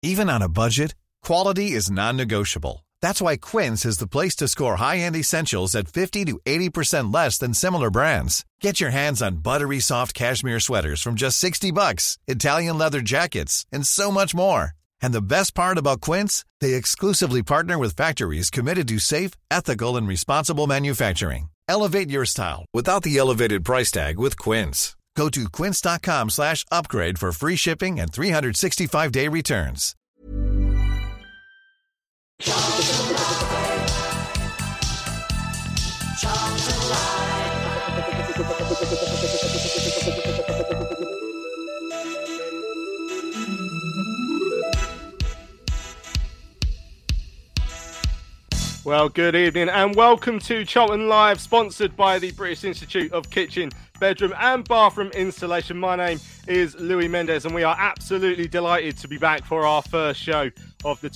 Even on a budget, quality is non-negotiable. That's why Quince is the place to score high-end essentials at 50 to 80% less than similar brands. Get your hands on buttery soft cashmere sweaters from just $60, Italian leather jackets, and so much more. And the best part about Quince, they exclusively partner with factories committed to safe, ethical, and responsible manufacturing. Elevate your style without the elevated price tag with Quince. Go to quince.com/upgrade for free shipping and 365-day returns. Well, good evening and welcome to Charlton Live, sponsored by the British Institute of Kitchen, Bedroom and Bathroom Installation. My name is Louis Mendes and we are absolutely delighted to be back for our first show of the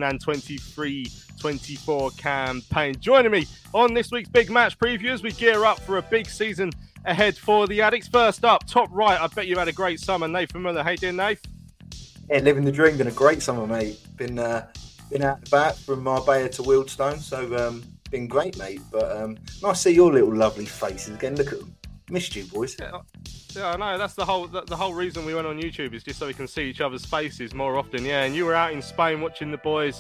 2023-24 campaign. Joining me on this week's big match preview as we gear up for a big season ahead for the Addicts. First up, top right, I bet you had a great summer. Nathan Muller, how you doing, Nath? Yeah, living the dream. Been a great summer, mate. Been out and about from Marbella to Wealdstone, so been great, mate. But nice to see your little lovely faces again. Look at them. Missed you, boys. Yeah, I know. That's the whole reason we went on YouTube, is just so we can see each other's faces more often. Yeah, and you were out in Spain watching the boys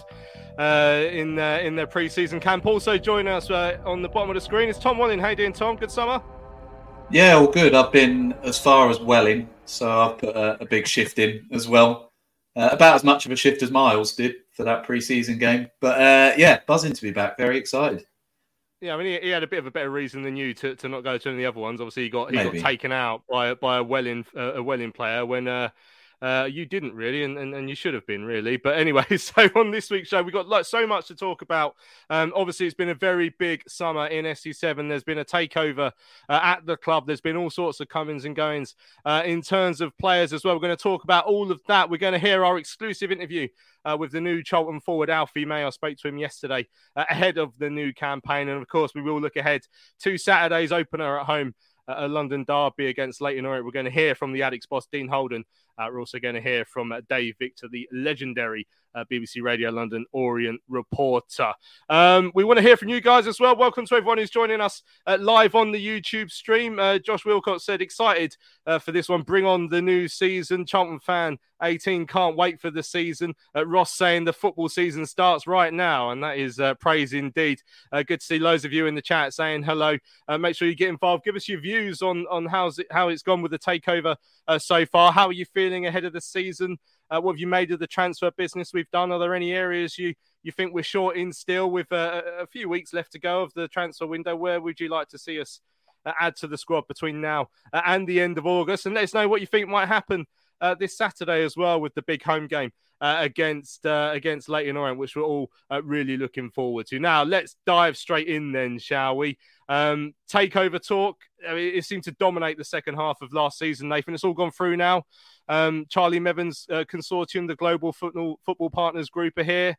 in their pre-season camp. Also joining us on the bottom of the screen is Tom Walling. How you doing, Tom? Good summer? Yeah, all good. I've been as far as Welling, so I've put a big shift in as well. About as much of a shift as Miles did for that pre-season game. But yeah, buzzing to be back. Very excited. Yeah, I mean, he had a bit of a better reason than you to not go to any of the other ones. Obviously, he got taken out by a Welling player when you didn't really, and you should have been really. But anyway, so on this week's show, we've got so much to talk about. Obviously, it's been a very big summer in SC7. There's been a takeover at the club. There's been all sorts of comings and goings in terms of players as well. We're going to talk about all of that. We're going to hear our exclusive interview with the new Charlton forward, Alfie May. I spoke to him yesterday ahead of the new campaign. And of course, we will look ahead to Saturday's opener at home, a London derby against Leyton Orient. We're going to hear from the Addicts boss, Dean Holden. We're also going to hear from Dave Victor, the legendary BBC Radio London Orient reporter. We want to hear from you guys as well. Welcome to everyone who's joining us live on the YouTube stream. Josh Wilcox said, excited for this one. Bring on the new season. Charlton fan 18 can't wait for the season. Ross saying the football season starts right now, and that is praise indeed. Good to see loads of you in the chat saying hello. Make sure you get involved. Give us your views on how it's gone with the takeover so far. How are you feeling ahead of the season? What have you made of the transfer business we've done? Are there any areas you think we're short in still with a few weeks left to go of the transfer window? Where would you like to see us add to the squad between now and the end of August? And let us know what you think might happen this Saturday as well with the big home game against Leyton Orient, which we're all really looking forward to. Now, let's dive straight in then, shall we? Takeover talk. I mean, it seemed to dominate the second half of last season, Nathan. It's all gone through now. Charlie Mevans Consortium, the Global Football Partners Group, are here.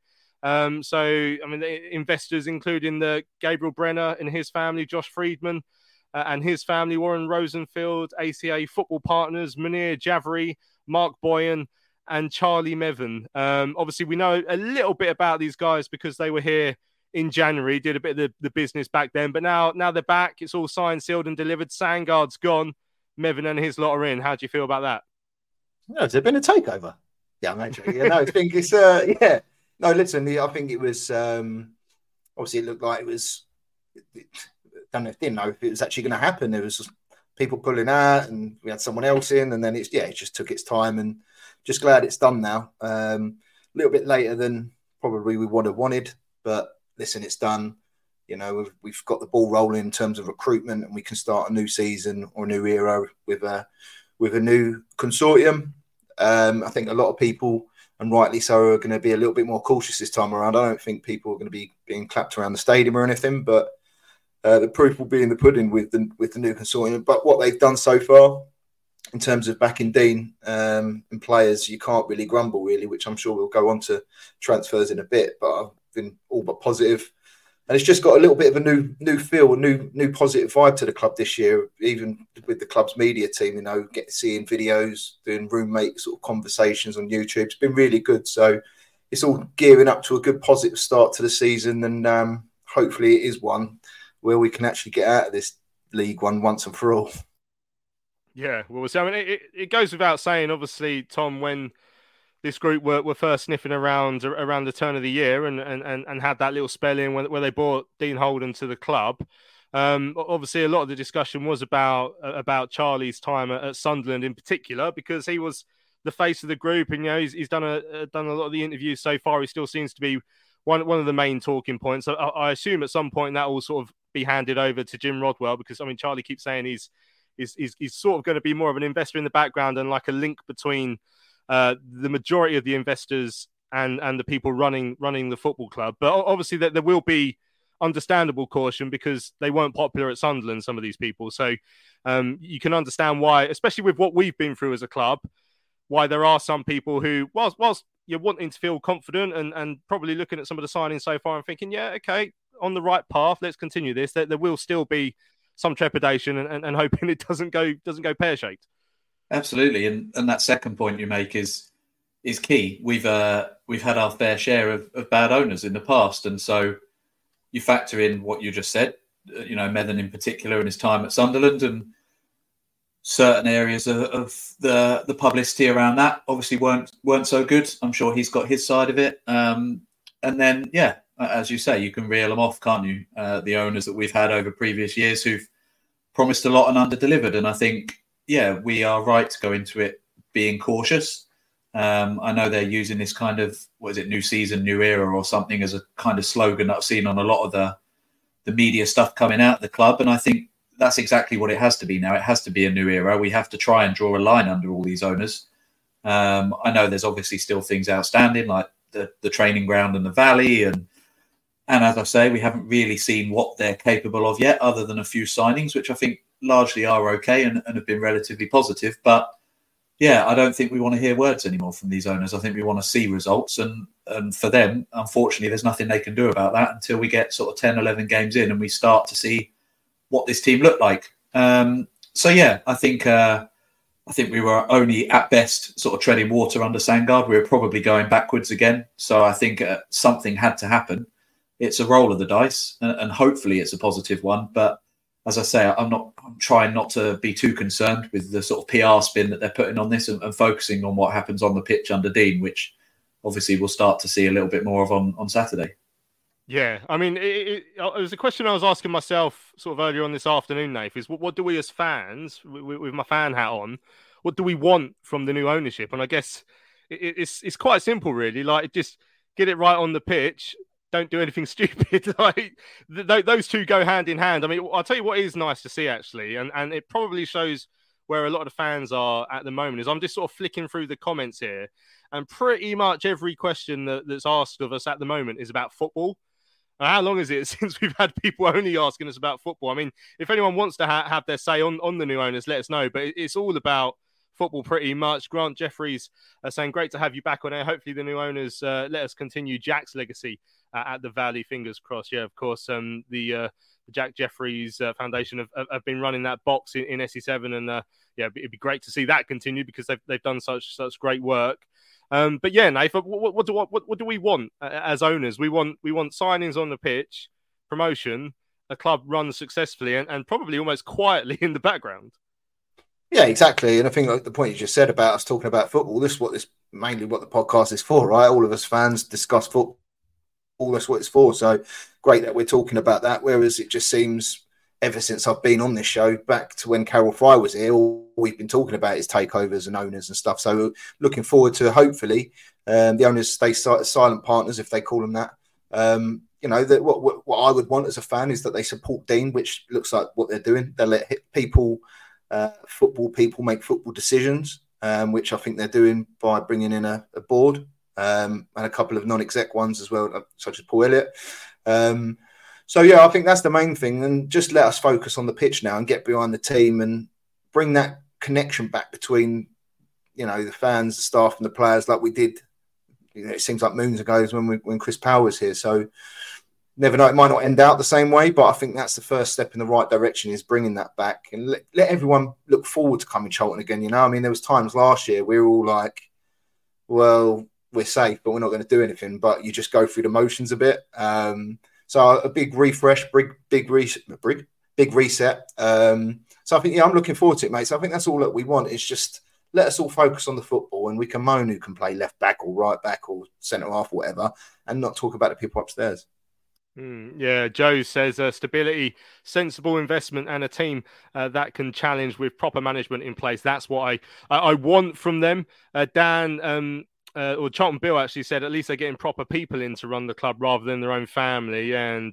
So, I mean, the investors, including the Gabriel Brenner and his family, Josh Friedman and his family, Warren Rosenfield, ACA Football Partners, Munir Javri, Mark Boyan, and Charlie Mevin. Obviously, we know a little bit about these guys because they were here in January, did a bit of the business back then. But now they're back. It's all signed, sealed, and delivered. Sandgaard's gone. Mevin and his lot are in. How do you feel about that? No, has it been a takeover? Yeah, I'm actually. Yeah, no, I think it's yeah. No, listen, I think it was obviously it looked like it was. Didn't know if it was actually going to happen. There was just people pulling out, and we had someone else in, and then it just took its time, and just glad it's done now. A little bit later than probably we would have wanted, but listen, it's done. You know, we've got the ball rolling in terms of recruitment, and we can start a new season or a new era with a new consortium. I think a lot of people, and rightly so, are going to be a little bit more cautious this time around. I don't think people are going to be being clapped around the stadium or anything, but the proof will be in the pudding with the new consortium. But what they've done so far, in terms of backing Dean and players, you can't really grumble, really, which I'm sure we'll go on to transfers in a bit. But I've been all but positive. And it's just got a little bit of a new feel, a new positive vibe to the club this year, even with the club's media team, you know, seeing videos, doing roommate sort of conversations on YouTube. It's been really good. So it's all gearing up to a good positive start to the season. And hopefully it is one where we can actually get out of this League One once and for all. Yeah, well, so I mean, it goes without saying, obviously, Tom, when this group were first sniffing around the turn of the year and had that little spell in where they brought Dean Holden to the club. Obviously, a lot of the discussion was about Charlie's time at Sunderland in particular, because he was the face of the group, and you know he's done a lot of the interviews so far. He still seems to be one of the main talking points. So I assume at some point that will sort of be handed over to Jim Rodwell, because I mean Charlie keeps saying he's sort of going to be more of an investor in the background and like a link between the majority of the investors and the people running the football club. But obviously there will be understandable caution because they weren't popular at Sunderland, some of these people. So you can understand why, especially with what we've been through as a club, why there are some people who, whilst you're wanting to feel confident and probably looking at some of the signings so far and thinking, yeah, okay, on the right path, let's continue this, there will still be some trepidation and hoping it doesn't go pear-shaped. Absolutely, and that second point you make is key. We've had our fair share of bad owners in the past, and so you factor in what you just said. You know, Methen in particular, and his time at Sunderland, and certain areas of the publicity around that obviously weren't so good. I'm sure he's got his side of it, and then yeah, as you say, you can reel them off, can't you? The owners that we've had over previous years who've promised a lot and under-delivered, and I think. Yeah, we are right to go into it being cautious. I know they're using this kind of, new season, new era or something as a kind of slogan that I've seen on a lot of the media stuff coming out of the club. And I think that's exactly what it has to be now. It has to be a new era. We have to try and draw a line under all these owners. I know there's obviously still things outstanding like the training ground and the Valley. And as I say, we haven't really seen what they're capable of yet, other than a few signings, which I think largely are okay and have been relatively positive. But yeah, I don't think we want to hear words anymore from these owners. I think we want to see results. And for them, unfortunately, there's nothing they can do about that until we get sort of 10, 11 games in and we start to see what this team looked like. So yeah, I think we were only at best sort of treading water under Sandgaard. We were probably going backwards again. So I think something had to happen. It's a roll of the dice and hopefully it's a positive one. But as I say, I'm trying not to be too concerned with the sort of PR spin that they're putting on this and focusing on what happens on the pitch under Dean, which obviously we'll start to see a little bit more of on Saturday. Yeah, I mean, it was a question I was asking myself sort of earlier on this afternoon, Nath, is what do we as fans, with my fan hat on, what do we want from the new ownership? And I guess it's quite simple, really. Like, just get it right on the pitch. Don't do anything stupid. Like those two go hand in hand. I mean, I'll tell you what is nice to see, actually, and it probably shows where a lot of the fans are at the moment, is I'm just sort of flicking through the comments here, and pretty much every question that's asked of us at the moment is about football. How long is it since we've had people only asking us about football? I mean, if anyone wants to have their say on the new owners, let us know. But it's all about football pretty much. Grant Jeffries saying, great to have you back on air. Hopefully the new owners let us continue Jack's legacy at the Valley, fingers crossed. Yeah, of course, the Jack Jeffries Foundation have been running that box in SE7, and yeah, it'd be great to see that continue because they've done such great work. But yeah, Nathan, what do we want as owners? We want signings on the pitch, promotion, a club run successfully, and probably almost quietly in the background. Yeah, exactly. And I think like the point you just said about us talking about football, this is mainly what the podcast is for, right? All of us fans discuss football. That's what it's for. So great that we're talking about that. Whereas it just seems ever since I've been on this show, back to when Carol Fry was here, all we've been talking about is takeovers and owners and stuff. So looking forward to hopefully the owners stay silent partners, if they call them that. You know, that what I would want as a fan is that they support Dean, which looks like what they're doing. They let people, football people, make football decisions, which I think they're doing by bringing in a board. And a couple of non-exec ones as well, such as Paul Elliott. So, yeah, I think that's the main thing. And just let us focus on the pitch now and get behind the team and bring that connection back between, you know, the fans, the staff and the players like we did. You know, it seems like moons ago when Chris Powell was here. So, never know, it might not end out the same way, but I think that's the first step in the right direction, is bringing that back and let everyone look forward to coming Charlton again. You know, I mean, there was times last year we were all like, well, we're safe, but we're not going to do anything. But you just go through the motions a bit. So a big refresh, big reset. So I think, I'm looking forward to it, mate. So I think that's all that we want, is just let us all focus on the football, and we can moan who can play left back or right back or centre half or whatever, and not talk about the people upstairs. Yeah, Joe says stability, sensible investment, and a team that can challenge with proper management in place. That's what I want from them. Dan or Charlton Bill actually said at least they're getting proper people in to run the club rather than their own family. And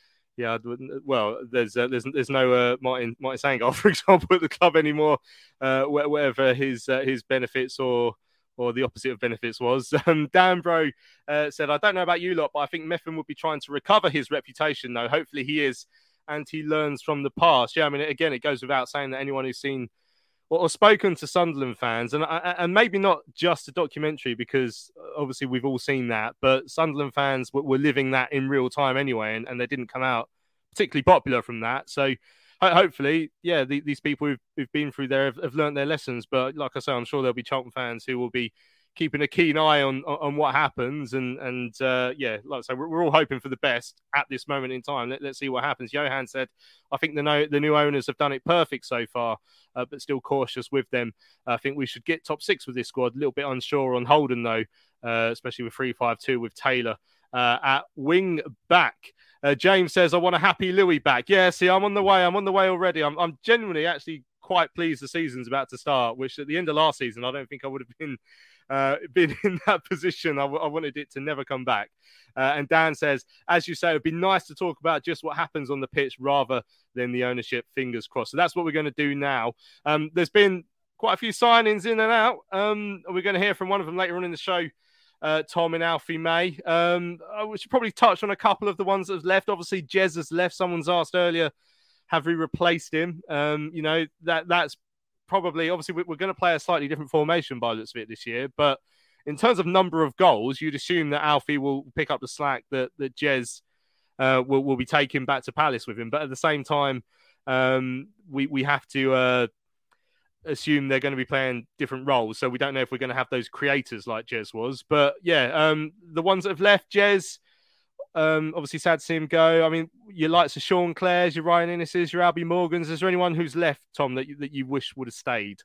well, there's no Martin Sangol, for example, at the club anymore, whatever his benefits or the opposite of benefits was. Dan Bro said, I don't know about you lot, but I think Methven would be trying to recover his reputation, though. Hopefully he is, and he learns from the past. Yeah, I mean, again, it goes without saying that anyone who's seen or spoken to Sunderland fans, and maybe not just a documentary, because obviously we've all seen that, but Sunderland fans were living that in real time anyway, and they didn't come out particularly popular from that. So hopefully, yeah, these people who've been through there have learned their lessons. But like I say, I'm sure there'll be Charlton fans who will be keeping a keen eye on what happens. And yeah, like I say, we're all hoping for the best at this moment in time. Let's see what happens. Johan said, I think the new owners have done it perfect so far, but still cautious with them. I think we should get top 6 with this squad. A little bit unsure on Holden, though, especially with 3-5-2 with Taylor at wing back. James says, I want a happy Louis back. Yeah, see, I'm on the way already. I'm genuinely actually quite pleased the season's about to start, which at the end of last season, I don't think I would have been in that position. I wanted it to never come back. And Dan says, as you say, it would be nice to talk about just what happens on the pitch rather than the ownership, fingers crossed. So that's what we're going to do now. There's been quite a few signings in and out. We're going to hear from one of them later on in the show, Tom and Alfie May. We should probably touch on a couple of the ones that have left. Obviously, Jez has left. Someone's asked earlier, have we replaced him? That's probably, obviously, we're going to play a slightly different formation by the looks of it this year. But in terms of number of goals, you'd assume that Alfie will pick up the slack that Jez will be taking back to Palace with him. But at the same time, we have to assume they're going to be playing different roles. So we don't know if we're going to have those creators like Jez was. But yeah, the ones that have left, Jez, obviously sad to see him go. I mean, your likes of Sean Clare's, your Ryan Innes's, your Albie Morgan's. Is there anyone who's left, Tom, that you wish would have stayed?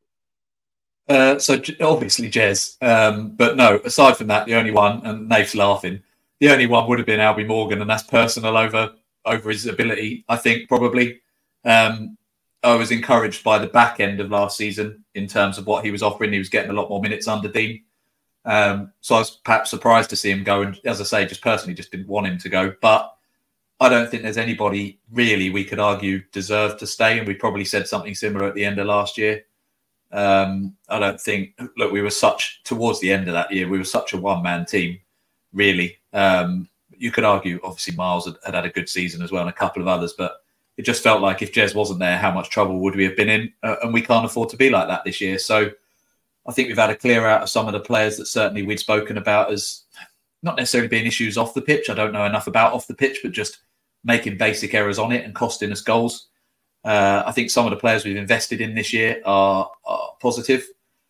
So obviously Jez. But no, aside from that, the only one, and Nate's laughing, the only one would have been Albie Morgan, and that's personal over his ability, I think, probably. I was encouraged by the back end of last season in terms of what he was offering. He was getting a lot more minutes under Dean. So I was perhaps surprised to see him go. And as I say, just personally, just didn't want him to go. But I don't think there's anybody really we could argue deserved to stay. And we probably said something similar at the end of last year. I don't think, look, towards the end of that year, we were such a one-man team, really. You could argue, obviously, Miles had a good season as well and a couple of others, but it just felt like if Jez wasn't there, how much trouble would we have been in? And we can't afford to be like that this year. So I think we've had a clear out of some of the players that certainly we'd spoken about as not necessarily being issues off the pitch. I don't know enough about off the pitch, but just making basic errors on it and costing us goals. I think some of the players we've invested in this year are positive.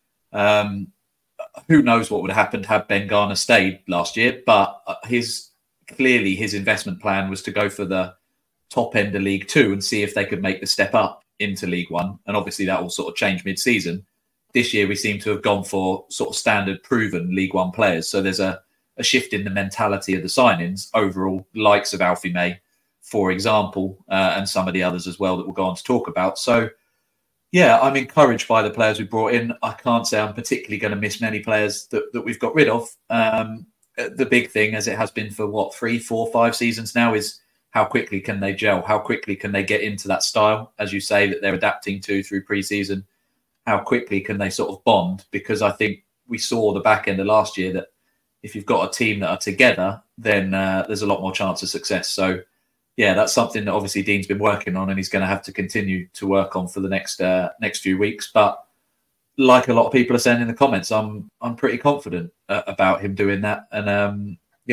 Who knows what would have happened had Ben Garner stayed last year, but his investment plan was to go for the top end of League Two and see if they could make the step up into League One. And obviously that will sort of change mid-season. This year we seem to have gone for sort of standard proven League One players. So there's a shift in the mentality of the signings overall, likes of Alfie May, for example, and some of the others as well that we'll go on to talk about. So yeah, I'm encouraged by the players we brought in. I can't say I'm particularly going to miss many players that we've got rid of. The big thing, as it has been for 3, 4, 5 seasons now, is how quickly can they gel? How quickly can they get into that style, as you say, that they're adapting to through pre-season? How quickly can they sort of bond? Because I think we saw the back end of last year that if you've got a team that are together, then there's a lot more chance of success. So, yeah, that's something that obviously Dean's been working on and he's going to have to continue to work on for the next few weeks. But like a lot of people are saying in the comments, I'm pretty confident about him doing that. And, yeah,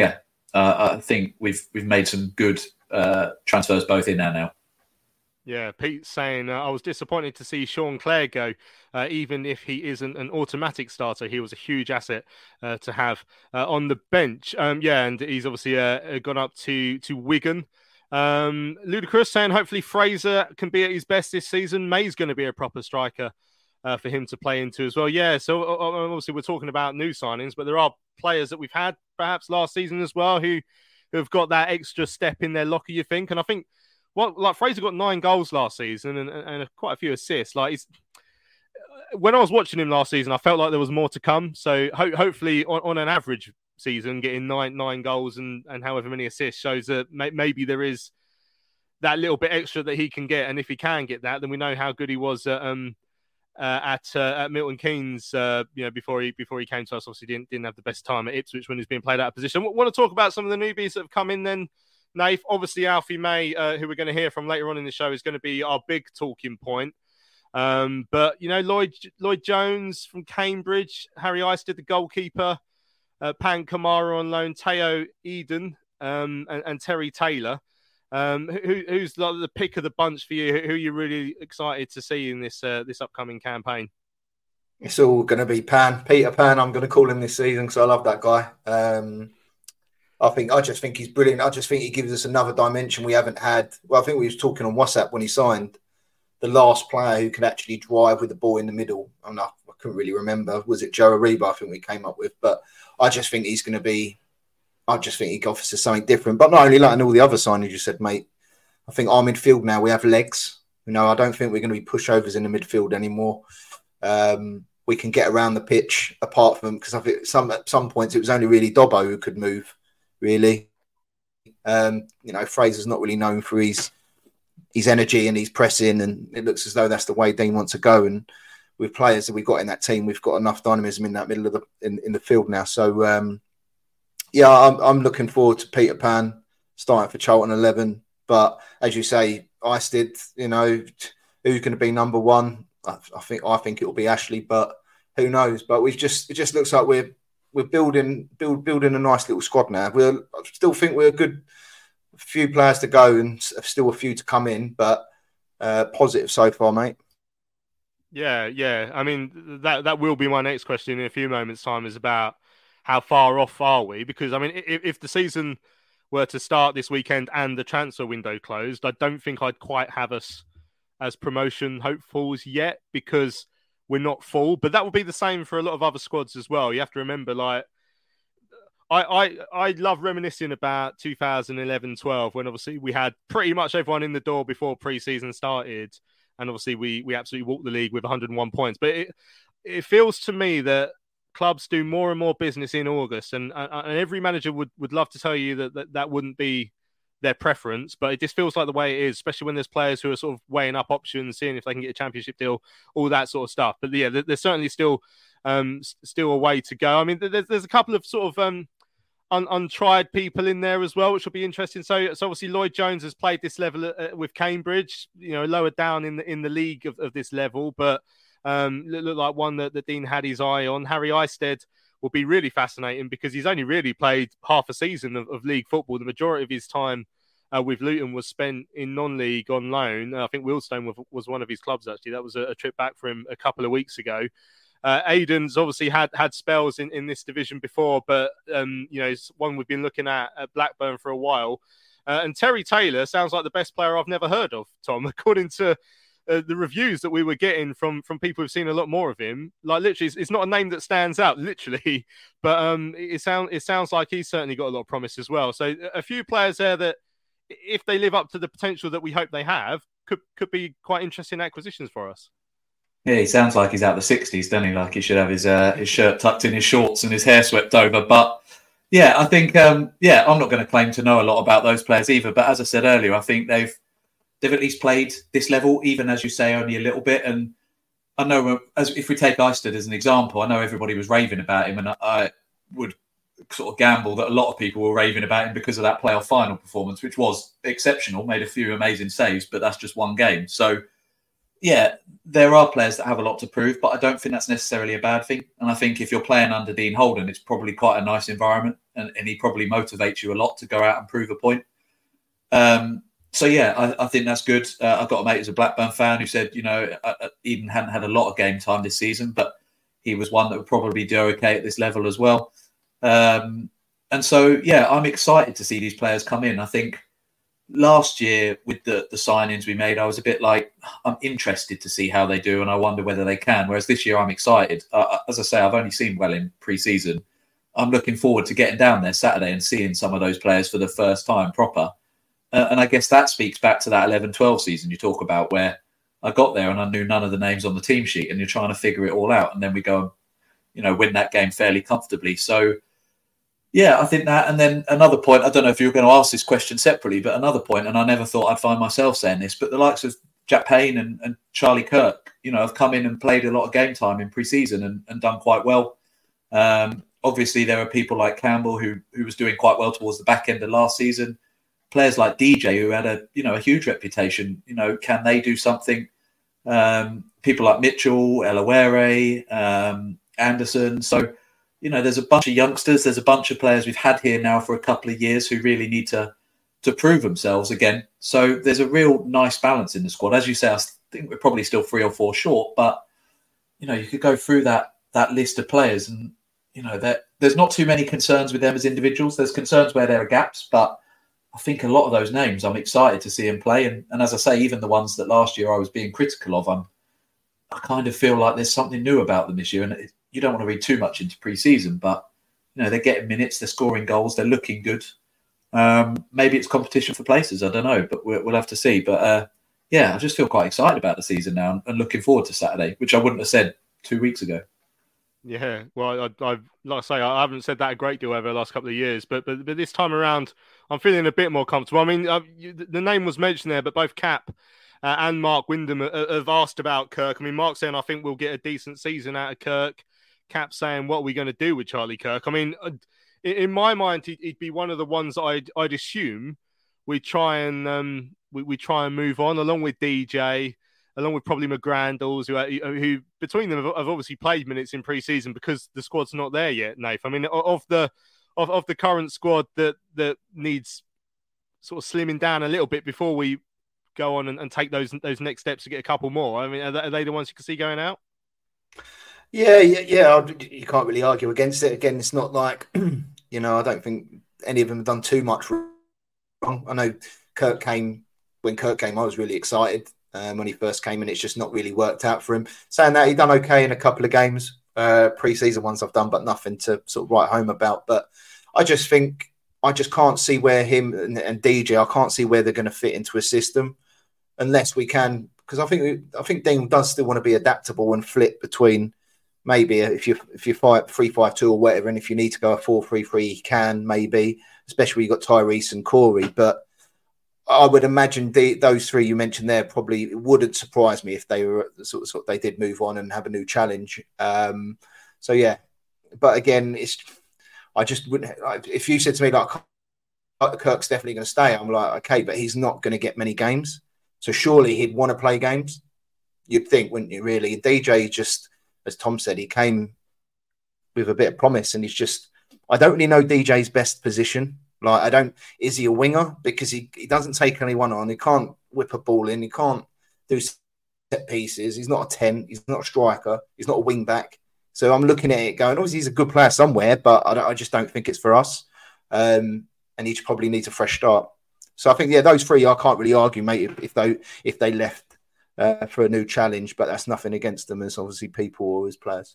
I think we've made some good transfers both in and out. Yeah, Pete's saying, I was disappointed to see Sean Clare go, even if he isn't an automatic starter. He was a huge asset to have on the bench. And he's obviously gone up to Wigan. Ludicrous saying, hopefully Fraser can be at his best this season. May's going to be a proper striker for him to play into as well. Yeah, so obviously we're talking about new signings, but there are players that we've had perhaps last season as well who have got that extra step in their locker, you think. And I think, Fraser got 9 goals last season and quite a few assists. When I was watching him last season, I felt like there was more to come. So hopefully on an average season, getting nine goals and however many assists shows that maybe there is that little bit extra that he can get. And if he can get that, then we know how good he was at Milton Keynes, before he came to us. Obviously didn't have the best time at Ipswich when he's being played out of position. I want to talk about some of the newbies that have come in then, Nath. Obviously Alfie May, who we're going to hear from later on in the show, is going to be our big talking point. But Lloyd Jones from Cambridge, Harry Isted, the goalkeeper, Pan Kamara on loan, Teo Eden, and Terry Taylor. Who's like the pick of the bunch for you? Who are you really excited to see in this upcoming campaign? It's all going to be Peter Pan. I'm going to call him this season because I love that guy. I just think he's brilliant. I just think he gives us another dimension we haven't had. Well, I think we was talking on WhatsApp when he signed, the last player who could actually drive with the ball in the middle. I couldn't really remember. Was it Joe Ariba? I think we came up with. But I just think he's going to be. I just think he offers us something different. But not only that, and all the other signings you said, mate. I think our midfield now, we have legs. I don't think we're going to be pushovers in the midfield anymore. We can get around the pitch apart from, because I think at some points it was only really Dobbo who could move, really. Fraser's not really known for his energy and his pressing, and it looks as though that's the way Dean wants to go. And with players that we've got in that team, we've got enough dynamism in that middle of in the field now. So, I'm looking forward to Peter Pan starting for Charlton 11. But as you say, Isted, who's going to be number one? I think it will be Ashley, but who knows? But it just looks like we're building a nice little squad now. I still think we're a good few players to go and still a few to come in, but positive so far, mate. Yeah. I mean, that will be my next question in a few moments' time, is about how far off are we? Because, I mean, if the season were to start this weekend and the transfer window closed, I don't think I'd quite have us as promotion hopefuls yet, because we're not full. But that will be the same for a lot of other squads as well. You have to remember, I love reminiscing about 2011-12, when obviously we had pretty much everyone in the door before pre-season started, and obviously we absolutely walked the league with 101 points. But it feels to me that clubs do more and more business in August, and every manager would love to tell you that wouldn't be their preference, but it just feels like the way it is, especially when there's players who are sort of weighing up options, seeing if they can get a championship deal, all that sort of stuff. But yeah, there's certainly still a way to go. I mean, there's a couple of sort of untried people in there as well, which will be interesting. So obviously Lloyd Jones has played this level with Cambridge, lower down in the league of this level, but look like one that Dean had his eye on. Harry Isted will be really fascinating because he's only really played half a season of league football. The majority of his time with Luton was spent in non-league on loan. I think Wealdstone was one of his clubs, actually. That was a trip back for him a couple of weeks ago. Aiden's obviously had spells in this division before, but it's one we've been looking at Blackburn for a while. And Terry Taylor sounds like the best player I've never heard of, Tom, according to the reviews that we were getting from people who've seen a lot more of him. Like, literally, it's not a name that stands out, literally, but it sounds like he's certainly got a lot of promise as well. So a few players there that, if they live up to the potential that we hope they have, could be quite interesting acquisitions for us. Yeah, he sounds like he's out of the 60s, doesn't he? Like he should have his shirt tucked in his shorts and his hair swept over. But yeah, I think I'm not going to claim to know a lot about those players either. But as I said earlier, I think they've at least played this level, even as you say, only a little bit. And I know, if we take Isted as an example, I know everybody was raving about him, and I would sort of gamble that a lot of people were raving about him because of that playoff final performance, which was exceptional, made a few amazing saves, but that's just one game. So yeah, there are players that have a lot to prove, but I don't think that's necessarily a bad thing. And I think if you're playing under Dean Holden, it's probably quite a nice environment. and he probably motivates you a lot to go out and prove a point. So yeah, I think that's good. I've got a mate who's a Blackburn fan who said, Eden hadn't had a lot of game time this season, but he was one that would probably do okay at this level as well. And so, yeah, I'm excited to see these players come in. I think last year with the signings we made, I was a bit like, I'm interested to see how they do, and I wonder whether they can. Whereas this year, I'm excited. As I say, I've only seen Welling pre-season. I'm looking forward to getting down there Saturday and seeing some of those players for the first time proper. And I guess that speaks back to that 11-12 season you talk about, where I got there and I knew none of the names on the team sheet, and you're trying to figure it all out. And then we go and, win that game fairly comfortably. So, yeah, I think that. And then another point, I don't know if you were going to ask this question separately, but another point, and I never thought I'd find myself saying this, but the likes of Jack Payne and Charlie Kirk, have come in and played a lot of game time in pre-season and done quite well. Obviously, there are people like Campbell who was doing quite well towards the back end of last season. Players like DJ who had a huge reputation. Can they do something? People like Mitchell, Elawere, Anderson. So, there's a bunch of youngsters. There's a bunch of players we've had here now for a couple of years who really need to prove themselves again. So there's a real nice balance in the squad. As you say, I think we're probably still 3 or 4 short, but you could go through that list of players, and there's not too many concerns with them as individuals. There's concerns where there are gaps, but I think a lot of those names I'm excited to see him play. And as I say, even the ones that last year I was being critical of, I kind of feel like there's something new about them this year. And you don't want to read too much into pre-season, but they're getting minutes, they're scoring goals, they're looking good. Maybe it's competition for places, I don't know, but we'll have to see. But I just feel quite excited about the season now and looking forward to Saturday, which I wouldn't have said 2 weeks ago. Yeah, well, I've like I say, I haven't said that a great deal over the last couple of years, but this time around, I'm feeling a bit more comfortable. I mean, the name was mentioned there, but both Cap and Mark Wyndham have asked about Kirk. I mean, Mark saying, I think we'll get a decent season out of Kirk. Cap saying, what are we going to do with Charlie Kirk? I mean, in my mind, he'd be one of the ones that I'd assume we try and move on, along with DJ, along with probably McGrandles, who between them have obviously played minutes in pre-season because the squad's not there yet, Nath. I mean, of the current squad that needs sort of slimming down a little bit before we go on and take those next steps to get a couple more. I mean, are they the ones you can see going out? Yeah. You can't really argue against it. Again, it's not like, I don't think any of them have done too much wrong. I know when Kirk came, I was really excited when he first came, and it's just not really worked out for him. Saying that, he done okay in a couple of games, pre-season ones I've done, but nothing to sort of write home about. But I just can't see where him and DJ, I can't see where they're going to fit into a system unless we can, because I think Dean does still want to be adaptable and flip between maybe if you fight 3-5-2 or whatever, and if you need to go a 4-3-3, he can maybe, especially when you've got Tyrese and Corey. But I would imagine those three you mentioned there probably wouldn't surprise me if they were sort of they did move on and have a new challenge. So yeah, but again, I just wouldn't. If you said to me like Kirk's definitely going to stay, I'm like, okay, but he's not going to get many games, so surely he'd want to play games. You'd think, wouldn't you? Really, DJ just, as Tom said, he came with a bit of promise, and he's just. I don't really know DJ's best position. Like, is he a winger? Because he doesn't take anyone on. He can't whip a ball in. He can't do set pieces. He's not a 10. He's not a striker. He's not a wing back. So I'm looking at it going, obviously he's a good player somewhere, but I just don't think it's for us. And he probably needs a fresh start. So I think, yeah, those three, I can't really argue, mate, if they left for a new challenge, but that's nothing against them as obviously people or as players.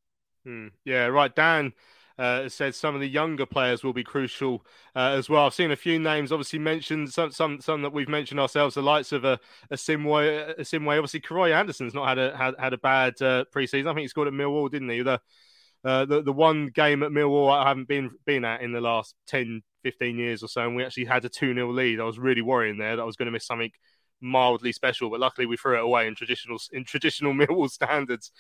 Yeah, right. Dan said some of the younger players will be crucial as well. I've seen a few names obviously mentioned, some that we've mentioned ourselves, the likes of a Simway. Obviously, Karoy Anderson's not had a bad pre-season. I think he scored at Millwall, didn't he? The one game at Millwall I haven't been at in the last 10, 15 years or so, and we actually had a 2-0 lead. I was really worrying there that I was going to miss something mildly special, but luckily we threw it away in traditional Millwall standards.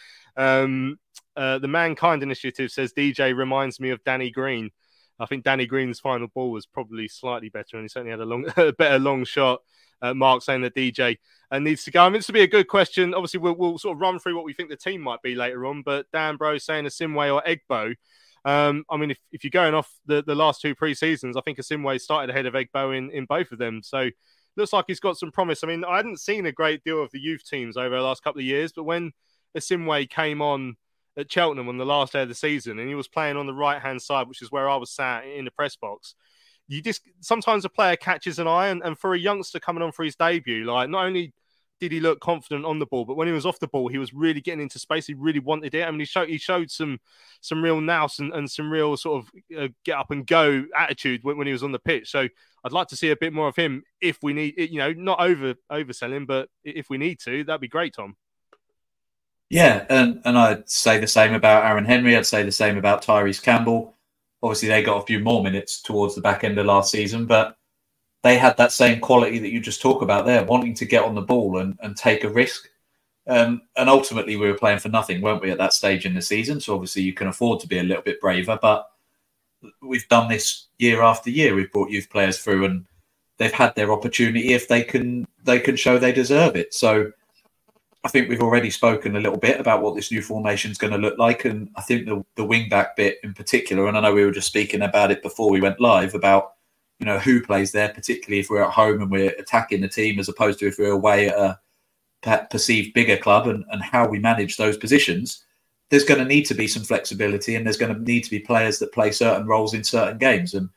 The Mankind Initiative says DJ reminds me of Danny Green. I think Danny Green's final ball was probably slightly better, and he certainly had a better long shot. Mark saying that DJ needs to go. I mean, this will be a good question. Obviously, we'll sort of run through what we think the team might be later on, but Dan Bro saying a Simway or Egbo. I mean, if you're going off the last two pre-seasons, I think Asimwe started ahead of Egbo in both of them. So looks like he's got some promise. I mean, I hadn't seen a great deal of the youth teams over the last couple of years, but when Asimwe came on at Cheltenham on the last day of the season and he was playing on the right-hand side, which is where I was sat in the press box, you just sometimes a player catches an eye, and for a youngster coming on for his debut, like not only did he look confident on the ball, but when he was off the ball, he was really getting into space. He really wanted it. I mean, he showed some real nous and some real sort of get up and go attitude when he was on the pitch. So I'd like to see a bit more of him if we need, not overselling, but if we need to, that'd be great, Tom. Yeah, and I'd say the same about Aaron Henry. I'd say the same about Tyrese Campbell. Obviously, they got a few more minutes towards the back end of last season, but they had that same quality that you just talk about there, wanting to get on the ball and take a risk. And ultimately, we were playing for nothing, weren't we, at that stage in the season? So obviously, you can afford to be a little bit braver. But we've done this year after year. We've brought youth players through, and they've had their opportunity if they can show they deserve it. So I think we've already spoken a little bit about what this new formation is going to look like. And I think the wing-back bit in particular, and I know we were just speaking about it before we went live, about who plays there, particularly if we're at home and we're attacking the team as opposed to if we're away at a perceived bigger club, and how we manage those positions. There's going to need to be some flexibility, and there's going to need to be players that play certain roles in certain games. And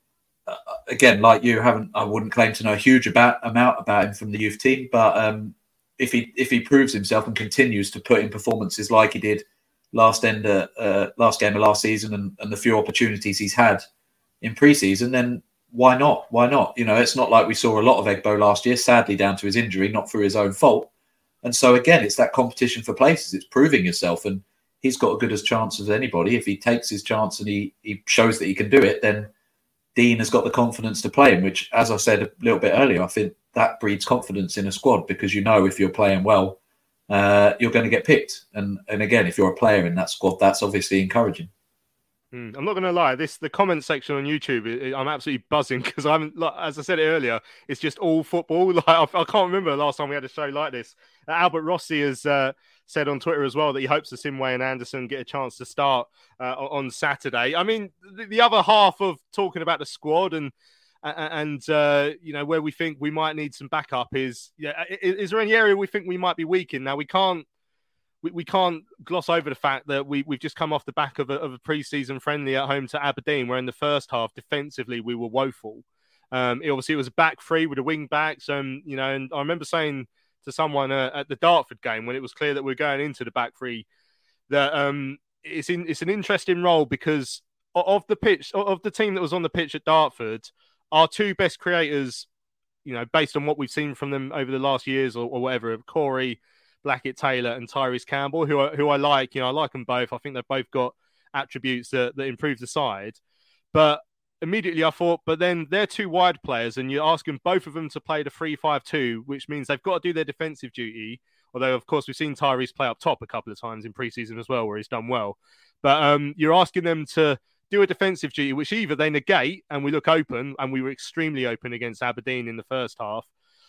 again, like you, I wouldn't claim to know a huge amount about him from the youth team, but if he proves himself and continues to put in performances like he did last game of last season and the few opportunities he's had in pre-season, then why not? Why not? It's not like we saw a lot of Egbo last year, sadly down to his injury, not through his own fault. And so again, it's that competition for places. It's proving yourself, and he's got as good a chance as anybody. If he takes his chance and he shows that he can do it, then Dean has got the confidence to play him, which, as I said a little bit earlier, I think that breeds confidence in a squad, because if you're playing well, you're going to get picked. And again, if you're a player in that squad, that's obviously encouraging. I'm not going to lie. The comment section on YouTube, I'm absolutely buzzing because as I said earlier, it's just all football. Like I can't remember the last time we had a show like this. Albert Rossi has said on Twitter as well that he hopes Asimwe and Anderson get a chance to start on Saturday. I mean, the other half of talking about the squad and where we think we might need some backup is there any area we think we might be weak in? Now we can't gloss over the fact that we've just come off the back of a pre-season friendly at home to Aberdeen, where in the first half defensively we were woeful. Obviously it was a back three with the wing backs, and I remember saying to someone at the Dartford game when it was clear that we were going into the back three that it's an interesting role, because of the team that was on the pitch at Dartford, our two best creators, based on what we've seen from them over the last years or whatever, Corey Blackett-Taylor and Tyrese Campbell, who I like. I like them both. I think they've both got attributes that improve the side. But immediately I thought, but then they're two wide players, and you're asking both of them to play the 3-5-2, which means they've got to do their defensive duty. Although, of course, we've seen Tyrese play up top a couple of times in pre-season as well, where he's done well. But you're asking them to do a defensive duty, which either they negate and we look open, and we were extremely open against Aberdeen in the first half,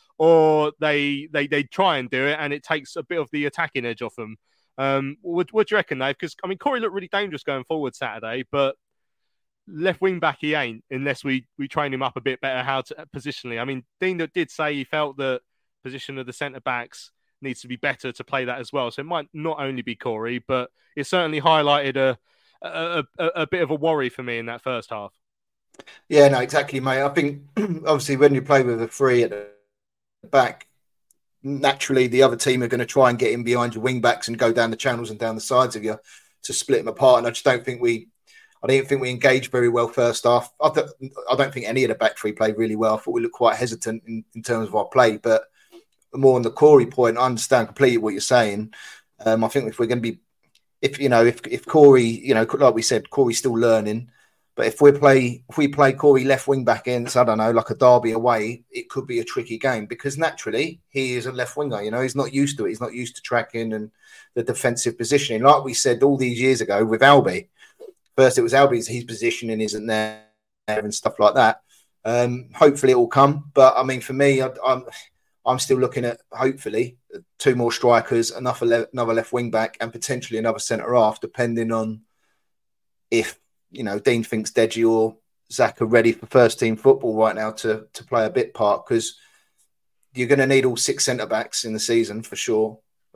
or they try and do it and it takes a bit of the attacking edge off them. What do you reckon, Dave? Because, Corey looked really dangerous going forward Saturday, but left wing back he ain't unless we train him up a bit better how to positionally. I mean, Dean did say he felt that position of the centre-backs needs to be better to play that as well. So it might not only be Corey, but it certainly highlighted a bit of a worry for me in that first half. Yeah, no, exactly, mate. I think, obviously, when you play with a three at the back, naturally the other team are going to try and get in behind your wing backs and go down the channels and down the sides of you to split them apart. And I just don't think we engaged very well first half. I don't think any of the back three played really well. I thought we looked quite hesitant in terms of our play. But more on the Corey point, I understand completely what you're saying. I think if we're going to be, if Corey, like we said, Corey's still learning. But if we play Corey left wing back against, I don't know, like a Derby away, it could be a tricky game, because naturally he is a left winger. He's not used to it. He's not used to tracking and the defensive positioning. Like we said all these years ago with Albie. First it was Albie's, his positioning isn't there and stuff like that. Hopefully it will come. But I mean, for me, I'm still looking at hopefully two more strikers, another left wing back, and potentially another centre half, depending on if, Dean thinks Deji or Zach are ready for first team football right now to play a bit part, because you're going to need all 6 centre-backs in the season for sure.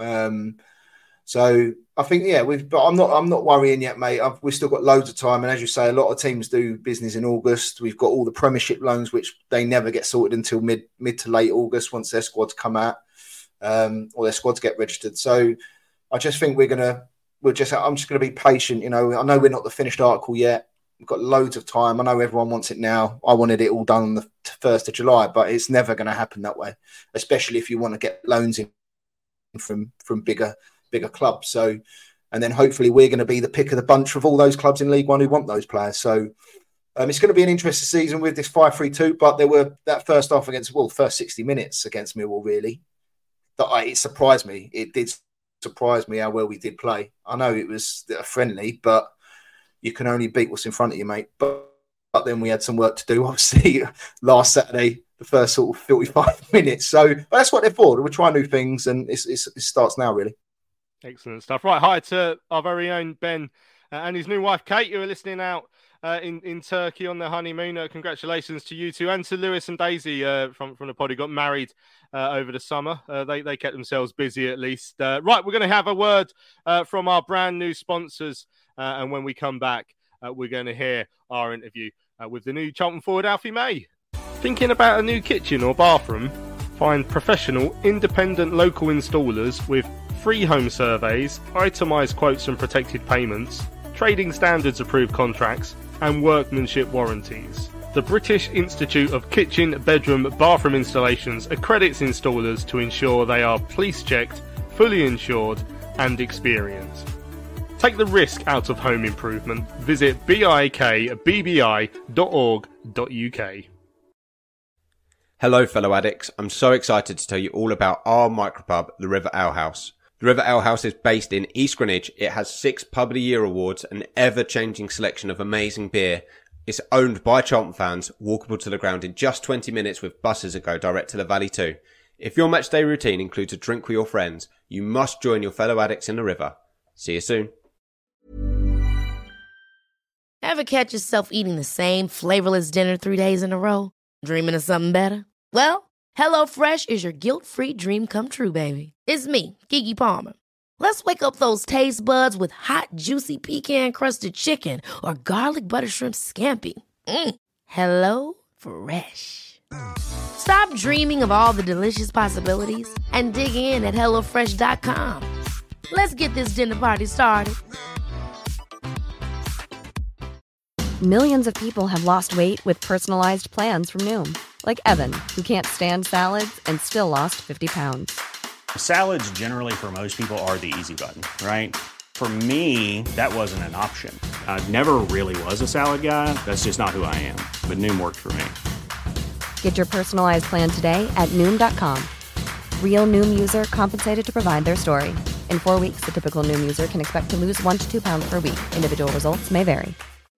So I think, but I'm not worrying yet, mate. We've still got loads of time. And as you say, a lot of teams do business in August. We've got all the Premiership loans, which they never get sorted until mid to late August once their squads come out, or their squads get registered. So I just think I'm just going to be patient. I know we're not the finished article yet. We've got loads of time. I know everyone wants it now. I wanted it all done on the 1st of July, but it's never going to happen that way, especially if you want to get loans in from bigger clubs. So, and then hopefully we're going to be the pick of the bunch of all those clubs in League One who want those players. So it's going to be an interesting season with this 5-3-2, but there were that first half first 60 minutes against Millwall, really, it surprised me. It did surprise me how well we did play. I know it was a friendly, but you can only beat what's in front of you, mate. But then we had some work to do, obviously, last Saturday, the first sort of 45 minutes. So that's what they're for. We're trying new things, and it starts now, really. Excellent stuff. Right, hi to our very own Ben and his new wife, Kate, who are listening out in Turkey on their honeymoon. Congratulations to you two, and to Lewis and Daisy from the pod, who got married over the summer. They kept themselves busy at least. Right, we're going to have a word from our brand new sponsors, and when we come back, we're going to hear our interview with the new Charlton forward, Alfie May. Thinking about a new kitchen or bathroom? Find professional, independent local installers with free home surveys, itemised quotes and protected payments, trading standards approved contracts, and workmanship warranties. The British Institute of Kitchen, Bedroom, Bathroom Installations accredits installers to ensure they are police checked, fully insured, and experienced. Take the risk out of home improvement. Visit bikbbi.org.uk. Hello fellow addicts, I'm so excited to tell you all about our micropub, the River Ale House. The River Ale House is based in East Greenwich. It has 6 Pub of the Year awards, an ever-changing selection of amazing beer. It's owned by Charlton fans, walkable to the ground in just 20 minutes with buses that go direct to the Valley too. If your matchday routine includes a drink with your friends, you must join your fellow addicts in the River. See you soon. Ever catch yourself eating the same flavorless dinner 3 days in a row? Dreaming of something better? Well, HelloFresh is your guilt-free dream come true, baby. It's me, Keke Palmer. Let's wake up those taste buds with hot, juicy pecan-crusted chicken or garlic butter shrimp scampi. Hello Fresh. Stop dreaming of all the delicious possibilities and dig in at HelloFresh.com. Let's get this dinner party started. Millions of people have lost weight with personalized plans from Noom. Like Evan, who can't stand salads and still lost 50 pounds. Salads generally for most people are the easy button, right? For me, that wasn't an option. I never really was a salad guy. That's just not who I am. But Noom worked for me. Get your personalized plan today at Noom.com. Real Noom user compensated to provide their story. In 4 weeks, the typical Noom user can expect to lose 1 to 2 pounds per week. Individual results may vary.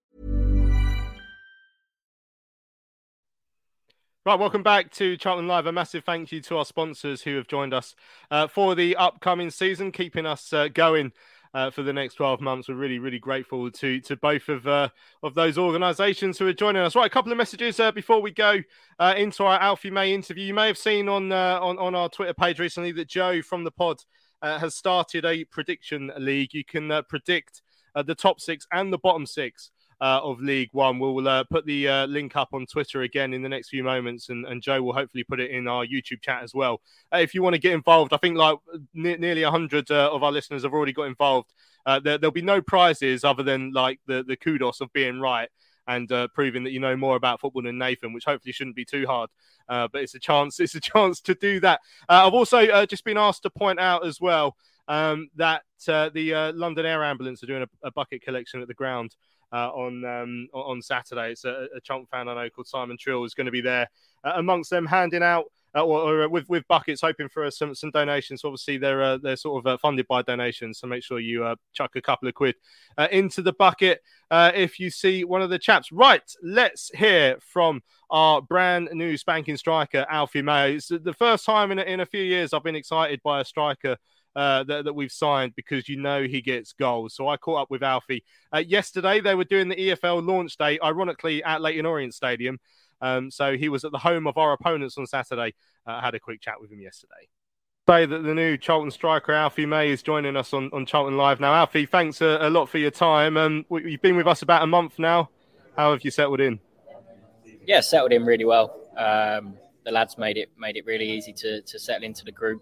Right, welcome back to Charlton Live. A massive thank you to our sponsors who have joined us for the upcoming season, keeping us going for the next 12 months. We're really, really grateful to both of those organisations who are joining us. Right, a couple of messages before we go into our Alfie May interview. You may have seen on our Twitter page recently that Joe from the pod has started a prediction league. You can predict the top 6 and the bottom 6 of League One. We'll put the link up on Twitter again in the next few moments, and Joe will hopefully put it in our YouTube chat as well. If you want to get involved, I think like nearly 100 of our listeners have already got involved. There'll be no prizes other than like the kudos of being right and proving that you know more about football than Nathan, which hopefully shouldn't be too hard. But it's a chance to do that. I've also just been asked to point out as well that the London Air Ambulance are doing a bucket collection at the ground on Saturday. It's a Charlton fan I know called Simon Trill is going to be there amongst them, handing out or with buckets, hoping for some donations. So obviously they're sort of funded by donations, so make sure you chuck a couple of quid into the bucket if you see one of the chaps. Right, let's hear from our brand new spanking striker Alfie May. It's the first time in a few years I've been excited by a striker that we've signed because he gets goals. So I caught up with Alfie yesterday. They were doing the EFL launch day, ironically, at Leyton Orient Stadium. So he was at the home of our opponents on Saturday. I had a quick chat with him yesterday. Say that the new Charlton striker, Alfie May, is joining us on Charlton Live now. Alfie, thanks a lot for your time. You've been with us about a month now. How have you settled in? Yeah, settled in really well. The lads made it really easy to settle into the group.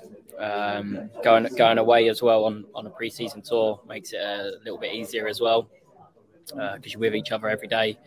Going away as well on a pre-season tour makes it a little bit easier as well because you're with each other every day.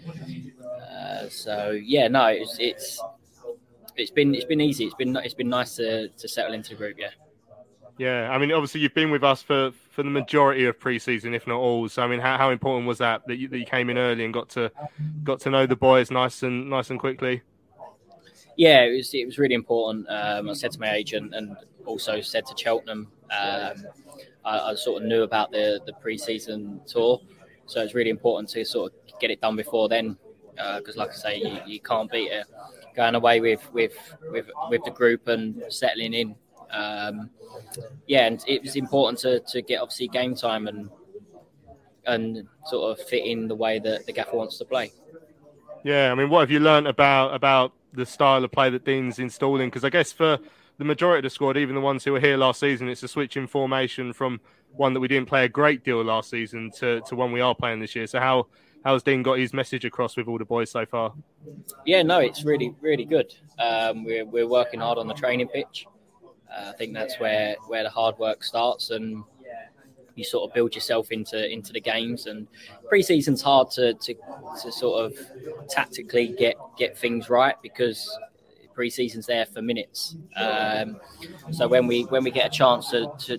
It's been easy. It's been nice to settle into the group. Yeah. I mean, obviously you've been with us for the majority of pre-season, if not all. So I mean, how important was that you came in early and got to know the boys nice and quickly? Yeah, it was really important. I said to my agent and also said to Cheltenham. I sort of knew about the pre-season tour, so it's really important to sort of get it done before then. Because, like I say, you can't beat it. Going away with the group and settling in, and it was important to get obviously game time and sort of fit in the way that the gaffer wants to play. Yeah, I mean, what have you learnt about the style of play that Dean's installing? Because I guess for the majority of the squad, even the ones who were here last season, it's a switch in formation from one that we didn't play a great deal last season to one we are playing this year. So how's Dean got his message across with all the boys so far? Yeah, no, it's really, really good. We're working hard on the training pitch. I think that's where the hard work starts, and you sort of build yourself into the games. And pre-season's hard to sort of tactically get things right because pre-season's there for minutes. So when we get a chance to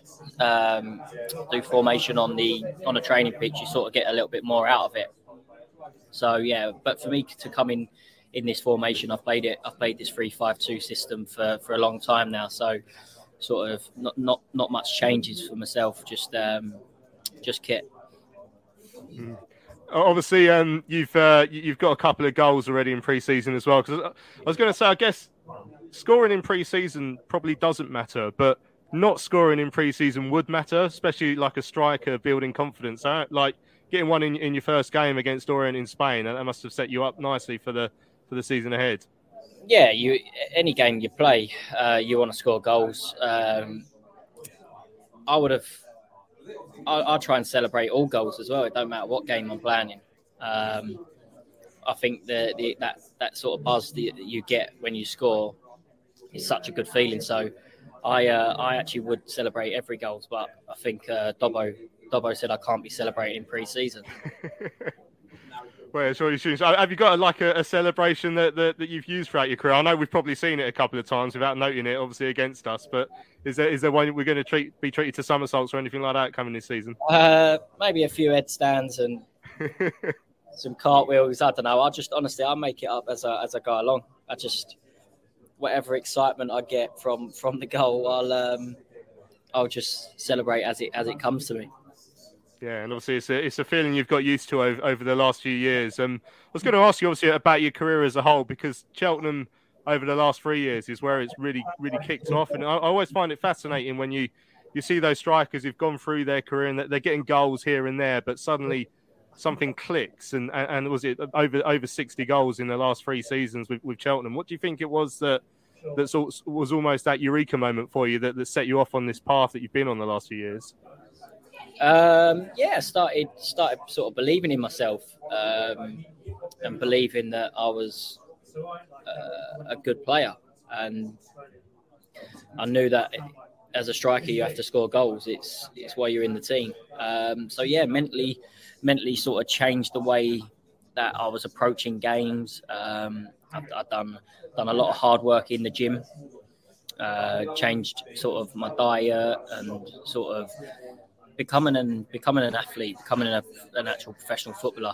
do formation on a training pitch, you sort of get a little bit more out of it. So yeah, but for me to come in this formation, I've played this 3-5-2 system for a long time now. So sort of not much changes for myself, just kit. Mm. Obviously, you've got a couple of goals already in pre-season as well. Because I was going to say, I guess scoring in pre-season probably doesn't matter, but not scoring in pre-season would matter, especially like a striker building confidence. Like getting one in your first game against Orient in Spain, that must have set you up nicely for the season ahead. Yeah, any game you play, you want to score goals. I'll try and celebrate all goals as well. It don't matter what game I'm playing in. I think that sort of buzz that you get when you score is such a good feeling. So I actually would celebrate every goal, but I think Dobbo said I can't be celebrating pre-season. Well, sure you should. Have you got a celebration that you've used throughout your career? I know we've probably seen it a couple of times without noting it, obviously against us. But is there one we're going to be treated to somersaults or anything like that coming this season? Maybe a few headstands and some cartwheels. I don't know. I'll make it up as I go along. Whatever excitement I get from the goal, I'll just celebrate as it comes to me. Yeah, and obviously it's a feeling you've got used to over the last few years. I was going to ask you obviously about your career as a whole, because Cheltenham over the last 3 years is where it's really, really kicked off. And I always find it fascinating when you see those strikers who've gone through their career and that they're getting goals here and there, but suddenly something clicks. And was it over 60 goals in the last 3 seasons with Cheltenham? What do you think it was that was almost that eureka moment for you that set you off on this path that you've been on the last few years? I started sort of believing in myself and believing that I was a good player, and I knew that as a striker you have to score goals. It's why you're in the team. Mentally sort of changed the way that I was approaching games. I've done a lot of hard work in the gym, changed sort of my diet and sort of becoming an athlete, becoming an actual professional footballer.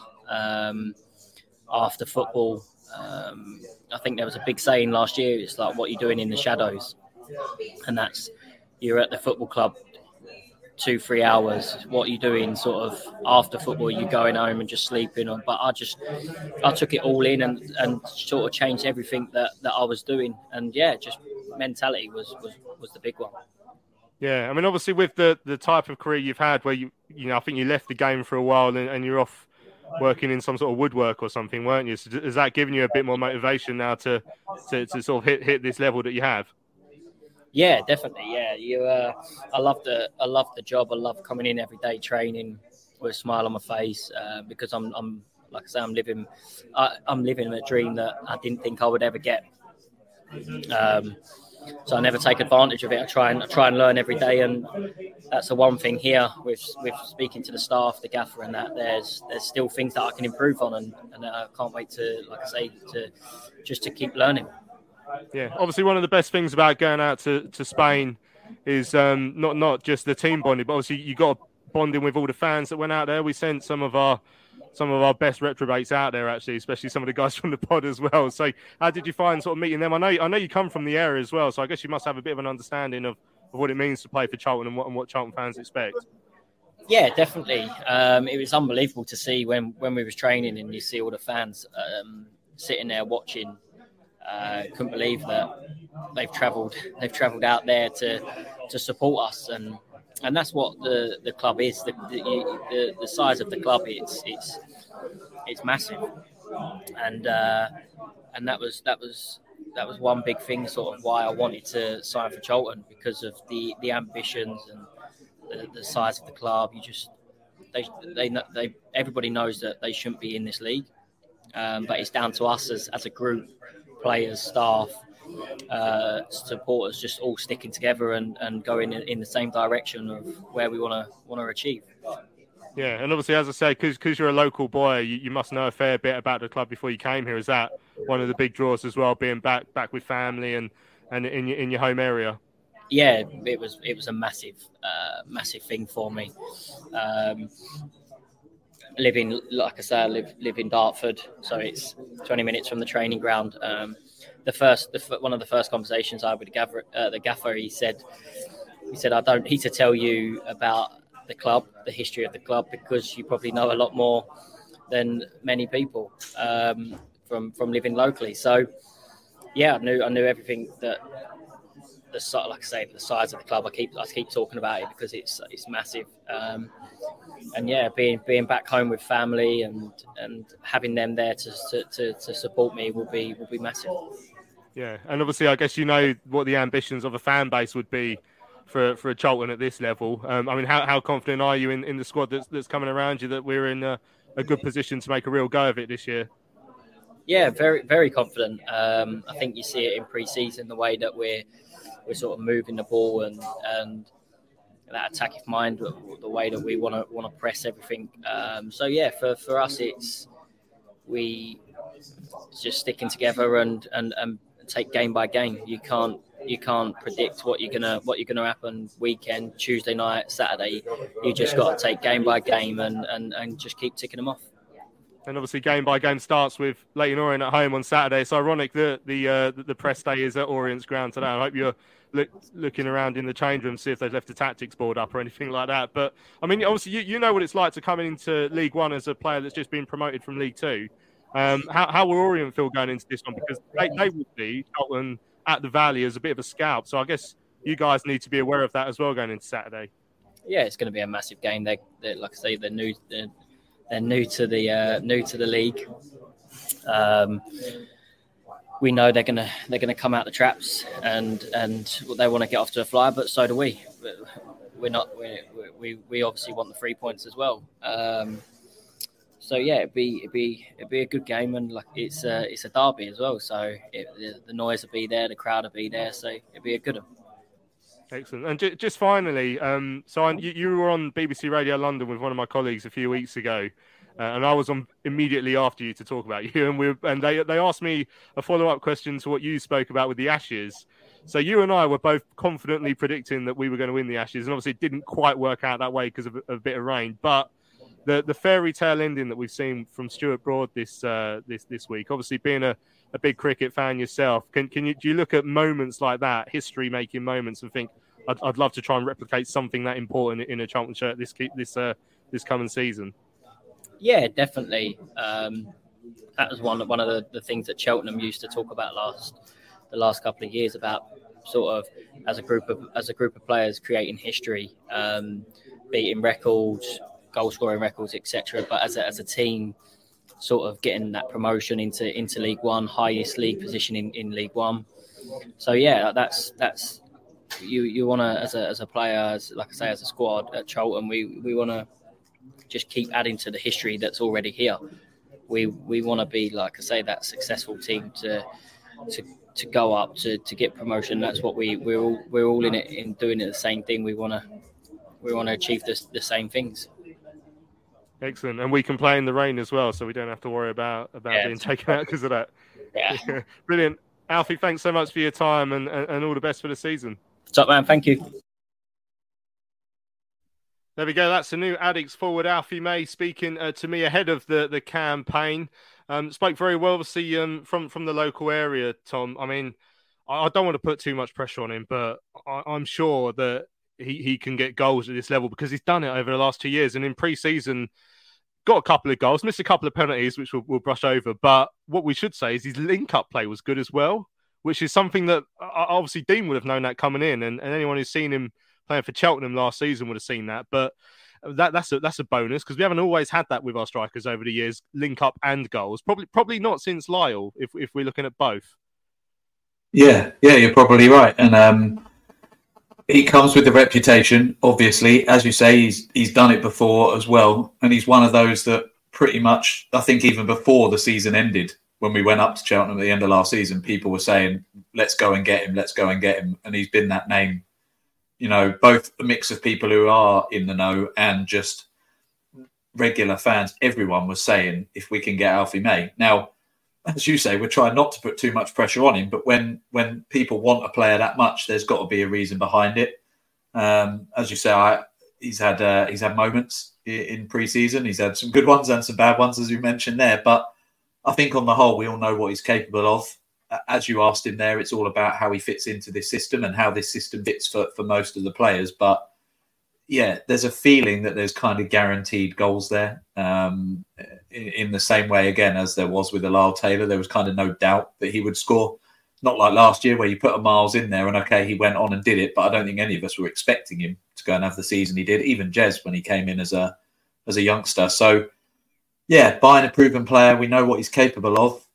After football, I think there was a big saying last year. It's like, what you're doing in the shadows, and that's you're at the football club 2-3 hours. What you doing sort of after football? You going home and just sleeping on. But I took it all in and sort of changed everything that I was doing. And yeah, just mentality was the big one. Yeah, I mean, obviously with the type of career you've had, where you know, I think you left the game for a while and you're off working in some sort of woodwork or something, weren't you? So has that given you a bit more motivation now to sort of hit this level that you have? Yeah, definitely. Yeah, I love the job. I love coming in every day, training with a smile on my face, because I'm like I say, I'm living a dream that I didn't think I would ever get. So I never take advantage of it. I try and learn every day, and that's the one thing here with speaking to the staff, the gaffer, and that there's still things that I can improve on, and I can't wait to, like I say, to keep learning. Yeah, obviously one of the best things about going out to Spain is not just the team bonding, but obviously you got bonding with all the fans that went out there. We sent some of our best reprobates out there, actually, especially some of the guys from the pod as well. So how did you find sort of meeting them? I know you come from the area as well, so I guess you must have a bit of an understanding of what it means to play for Charlton and what Charlton fans expect. Yeah, definitely. It was unbelievable to see when we was training and you see all the fans sitting there watching. Couldn't believe that they've travelled out there to support us, and that's what the club is. The size of the club, it's massive, and that was one big thing, sort of why I wanted to sign for Charlton, because of the ambitions and the size of the club. Everybody knows that they shouldn't be in this league, but it's down to us as a group, players, staff, supporters, just all sticking together and going in the same direction of where we want to achieve. Yeah, and obviously, as I say, because you're a local boy, you must know a fair bit about the club before you came here. Is that one of the big draws as well, being back with family and in your home area? Yeah, it was a massive thing for me. Living, like I say, I live in Dartford, so it's 20 minutes from the training ground. One of the first conversations I had with the gaffer, he said, I don't need to tell you about the club, the history of the club, because you probably know a lot more than many people from living locally. So yeah, I knew everything that the size of the club. I keep talking about it because it's massive. And yeah, being back home with family and having them there to support me will be massive. Yeah, and obviously, I guess you know what the ambitions of a fan base would be for a Charlton at this level. I mean, how confident are you in the squad that's coming around you, that we're in a good position to make a real go of it this year? Yeah, very, very confident. I think you see it in pre-season, the way that we're sort of moving the ball and that attacking mind, the way that we want to press everything. So yeah, for us, it's just sticking together and take game by game. You can't predict what you're gonna happen weekend, Tuesday night, Saturday. You just got to take game by game and just keep ticking them off. And obviously, game by game starts with Leyton Orient at home on Saturday. It's ironic that the press day is at Orient's ground today. I hope you're looking around in the change room to see if they've left a tactics board up or anything like that. But I mean, obviously, you know what it's like to come into League One as a player that's just been promoted from League Two. How will Orient feel going into this one? Because they will be Charlton at the Valley as a bit of a scalp. So I guess you guys need to be aware of that as well going into Saturday. Yeah, it's going to be a massive game. They're like I say, they're new to the league. We know they're gonna come out the traps and they want to get off to a flyer, but so do we. We obviously want the 3 points as well. So yeah, it'd be a good game, and like it's a derby as well. So the noise will be there, the crowd will be there. So it'd be a good one. Excellent. And just finally, so you were on BBC Radio London with one of my colleagues a few weeks ago, and I was on immediately after you to talk about you, and they asked me a follow-up question to what you spoke about with the Ashes. So you and I were both confidently predicting that we were going to win the Ashes, and obviously it didn't quite work out that way because of a bit of rain. But the fairy tale ending that we've seen from Stuart Broad this week, obviously being a big cricket fan yourself, do you look at moments like that, history-making moments, and think I'd love to try and replicate something that important in a Charlton shirt this coming season? Yeah, definitely. That was one of the things that Cheltenham used to talk about the last couple of years, about sort of as a group of players creating history, beating records, goal scoring records, etc. But as a team, sort of getting that promotion into League One, highest league position in League One. So yeah, that's you want to as a player, like I say, as a squad at Charlton, we want to just keep adding to the history that's already here. We want to be, like I say, that successful team to go up to get promotion. That's what we're all in it, in doing it the same thing. We want to achieve the same things. Excellent, and we can play in the rain as well, so we don't have to worry about being taken out because of that. Yeah. Brilliant, Alfie. Thanks so much for your time, and all the best for the season. Top man, thank you. There we go. That's the new Addicts forward, Alfie May, speaking to me ahead of the campaign. Spoke very well, obviously, from the local area, Tom. I mean, I don't want to put too much pressure on him, but I'm sure that he can get goals at this level because he's done it over the last 2 years. And in pre-season, got a couple of goals, missed a couple of penalties, which we'll brush over. But what we should say is his link-up play was good as well, which is something that obviously Dean would have known that coming in. And anyone who's seen him playing for Cheltenham last season would have seen that. But that's a bonus because we haven't always had that with our strikers over the years, link up and goals. Probably not since Lyle, if we're looking at both. Yeah, you're probably right. And he comes with the reputation, obviously. As you say, he's done it before as well. And he's one of those that pretty much, I think even before the season ended, when we went up to Cheltenham at the end of last season, people were saying, let's go and get him. And he's been that name. You know, both a mix of people who are in the know and just regular fans. Everyone was saying, if we can get Alfie May. Now, as you say, we're trying not to put too much pressure on him, but when people want a player that much, there's got to be a reason behind it. As you say, he's had moments in pre-season. He's had some good ones and some bad ones, as you mentioned there. But I think on the whole, we all know what he's capable of. As you asked him there, it's all about how he fits into this system and how this system fits for most of the players. But yeah, there's a feeling that there's kind of guaranteed goals there. In the same way, again, as there was with Lyle Taylor, there was kind of no doubt that he would score. Not like last year where you put a Miles in there and okay, he went on and did it. But I don't think any of us were expecting him to go and have the season he did. Even Jez when he came in as a youngster. So yeah, buying a proven player, we know what he's capable of.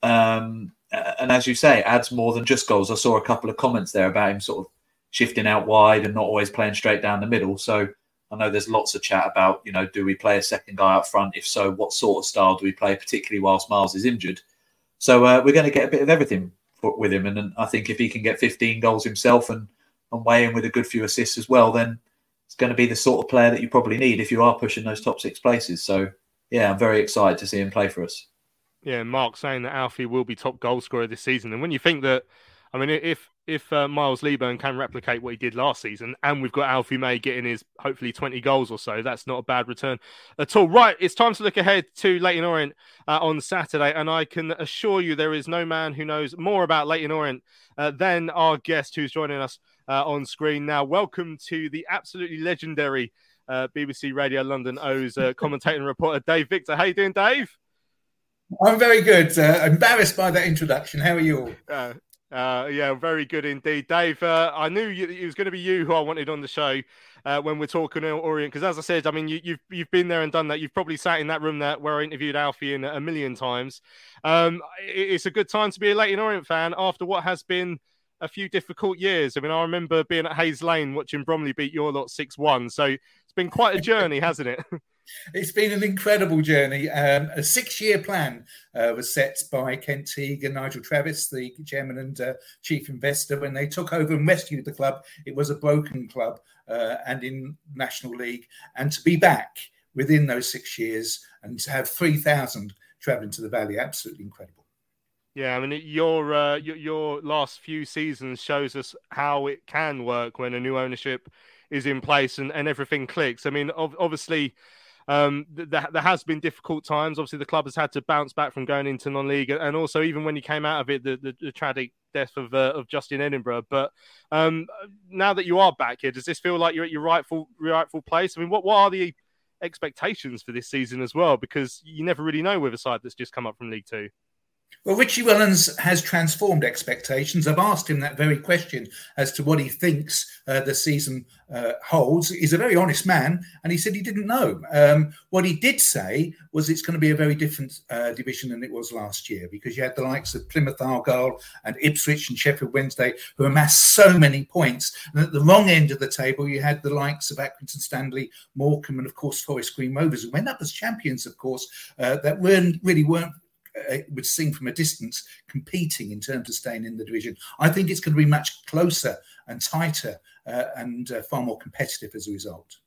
And as you say, adds more than just goals. I saw a couple of comments there about him sort of shifting out wide and not always playing straight down the middle. So I know there's lots of chat about, you know, do we play a second guy up front? If so, what sort of style do we play, particularly whilst Miles is injured? So we're going to get a bit of everything with him. And I think if he can get 15 goals himself and weigh in with a good few assists as well, then it's going to be the sort of player that you probably need if you are pushing those top 6 places. So yeah, I'm very excited to see him play for us. Yeah, Mark saying that Alfie will be top goal scorer this season. And when you think that, I mean, if Miles Leaburn can replicate what he did last season, and we've got Alfie May getting his hopefully 20 goals or so, that's not a bad return at all. Right, it's time to look ahead to Leyton Orient on Saturday, and I can assure you there is no man who knows more about Leyton Orient than our guest who's joining us on screen now. Welcome to the absolutely legendary BBC Radio London O's commentator and reporter, Dave Victor. How you doing, Dave? I'm very good. Embarrassed by that introduction. How are you all? Yeah, very good indeed, Dave. I knew it was going to be you who I wanted on the show when we're talking Orient, because as I said, I mean, you've been there and done that. You've probably sat in that room where I interviewed Alfie in a million times. It's a good time to be a Leyton Orient fan after what has been a few difficult years. I mean, I remember being at Hayes Lane watching Bromley beat your lot 6-1. So it's been quite a journey, hasn't it? It's been an incredible journey. A 6-year plan was set by Kent Teague and Nigel Travis, the chairman and chief investor. When they took over and rescued the club, it was a broken club and in National League. And to be back within those 6 years and to have 3,000 travelling to the Valley, absolutely incredible. Yeah, I mean, your last few seasons shows us how it can work when a new ownership is in place and everything clicks. I mean, obviously... there has been difficult times. Obviously, the club has had to bounce back from going into non-league, and also even when you came out of it, the tragic death of Justin Edinburgh. But now that you are back here, does this feel like you're at your rightful place? I mean, what are the expectations for this season as well? Because you never really know with a side that's just come up from League Two. Well, Richie Wellens has transformed expectations. I've asked him that very question as to what he thinks the season holds. He's a very honest man, and he said he didn't know. What he did say was it's going to be a very different division than it was last year, because you had the likes of Plymouth Argyle and Ipswich and Sheffield Wednesday who amassed so many points. And at the wrong end of the table, you had the likes of Accrington Stanley, Morecambe, and of course Forest Green Rovers, who went up as champions, of course, that really weren't, it would seem from a distance, competing in terms of staying in the division. I think it's going to be much closer and tighter and far more competitive as a result.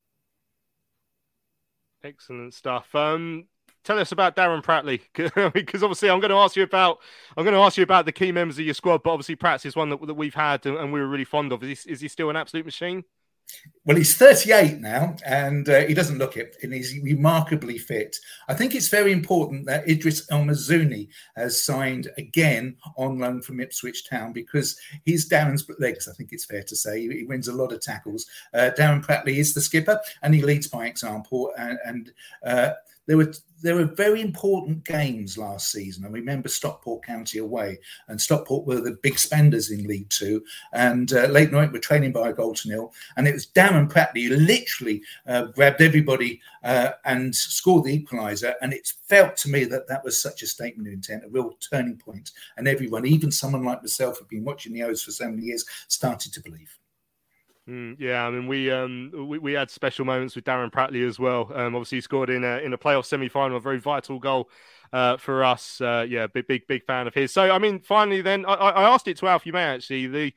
Excellent stuff. Tell us about Darren Pratley, because obviously I'm going to ask you about the key members of your squad, but obviously Prats is one that we've had and we were really fond of. Is he still an absolute machine? Well, he's 38 now, and he doesn't look it, and he's remarkably fit. I think it's very important that Idris El Mazouni has signed again on loan from Ipswich Town, because he's Darren's legs, I think it's fair to say. He wins a lot of tackles. Darren Pratley is the skipper, and he leads by example, and there were very important games last season. I remember Stockport County away, and Stockport were the big spenders in League Two, and Leyton Orient were trailing by a goal to nil, and it was Darren Pratley who literally grabbed everybody and scored the equaliser, and it felt to me that was such a statement of intent, a real turning point, and everyone, even someone like myself who've been watching the O's for so many years, started to believe. Yeah, I mean, we had special moments with Darren Pratley as well. Obviously, he scored in a playoff semi-final, a very vital goal for us. Big fan of his. So, I mean, finally, then I asked it to Alfie May actually.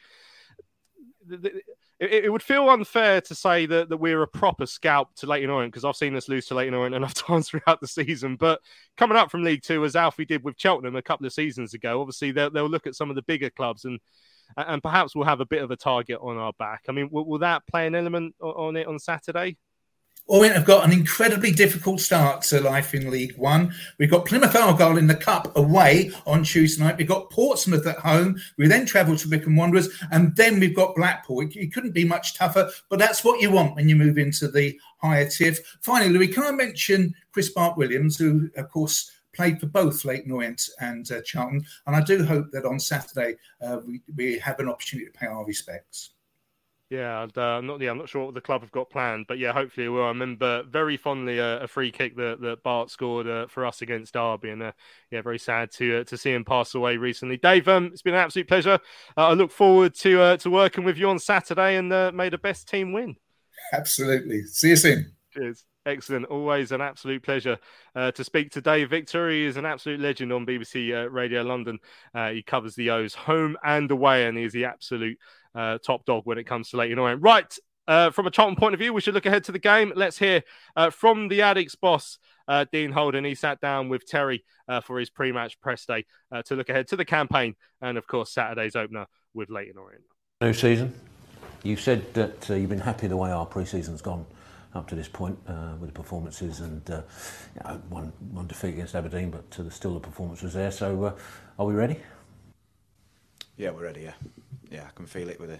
It would feel unfair to say that we're a proper scalp to Leyton Orient, because I've seen us lose to Leyton Orient enough times throughout the season. But coming up from League Two, as Alfie did with Cheltenham a couple of seasons ago, obviously they'll look at some of the bigger clubs and perhaps we'll have a bit of a target on our back. I mean, will that play an element on it on Saturday? Orient have got an incredibly difficult start to life in League One. We've got Plymouth Argyle in the Cup away on Tuesday night. We've got Portsmouth at home. We then travel to Wycombe Wanderers, and then we've got Blackpool. It couldn't be much tougher, but that's what you want when you move into the higher tier. Finally, Louis, can I mention Chris Bart-Williams, who, of course, played for both Leyton Orient and Charlton, and I do hope that on Saturday we have an opportunity to pay our respects. Yeah, I'm not sure what the club have got planned, but yeah, hopefully we'll. I remember very fondly a free kick that Bart scored for us against Derby, and very sad to see him pass away recently. Dave, it's been an absolute pleasure. I look forward to working with you on Saturday, and may the best team win. Absolutely. See you soon. Cheers. Excellent. Always an absolute pleasure to speak to Dave Victor. He is an absolute legend on BBC Radio London. He covers the O's home and away, and he's the absolute top dog when it comes to Leyton Orient. Right, from a Charlton point of view, we should look ahead to the game. Let's hear from the Addicts boss, Dean Holden. He sat down with Terry for his pre-match press day to look ahead to the campaign and, of course, Saturday's opener with Leyton Orient. New season. You said that you've been happy the way our pre-season's gone up to this point with the performances, and one defeat against Aberdeen, but still the performance was there. So are we ready? Yeah, we're ready. Yeah, I can feel it with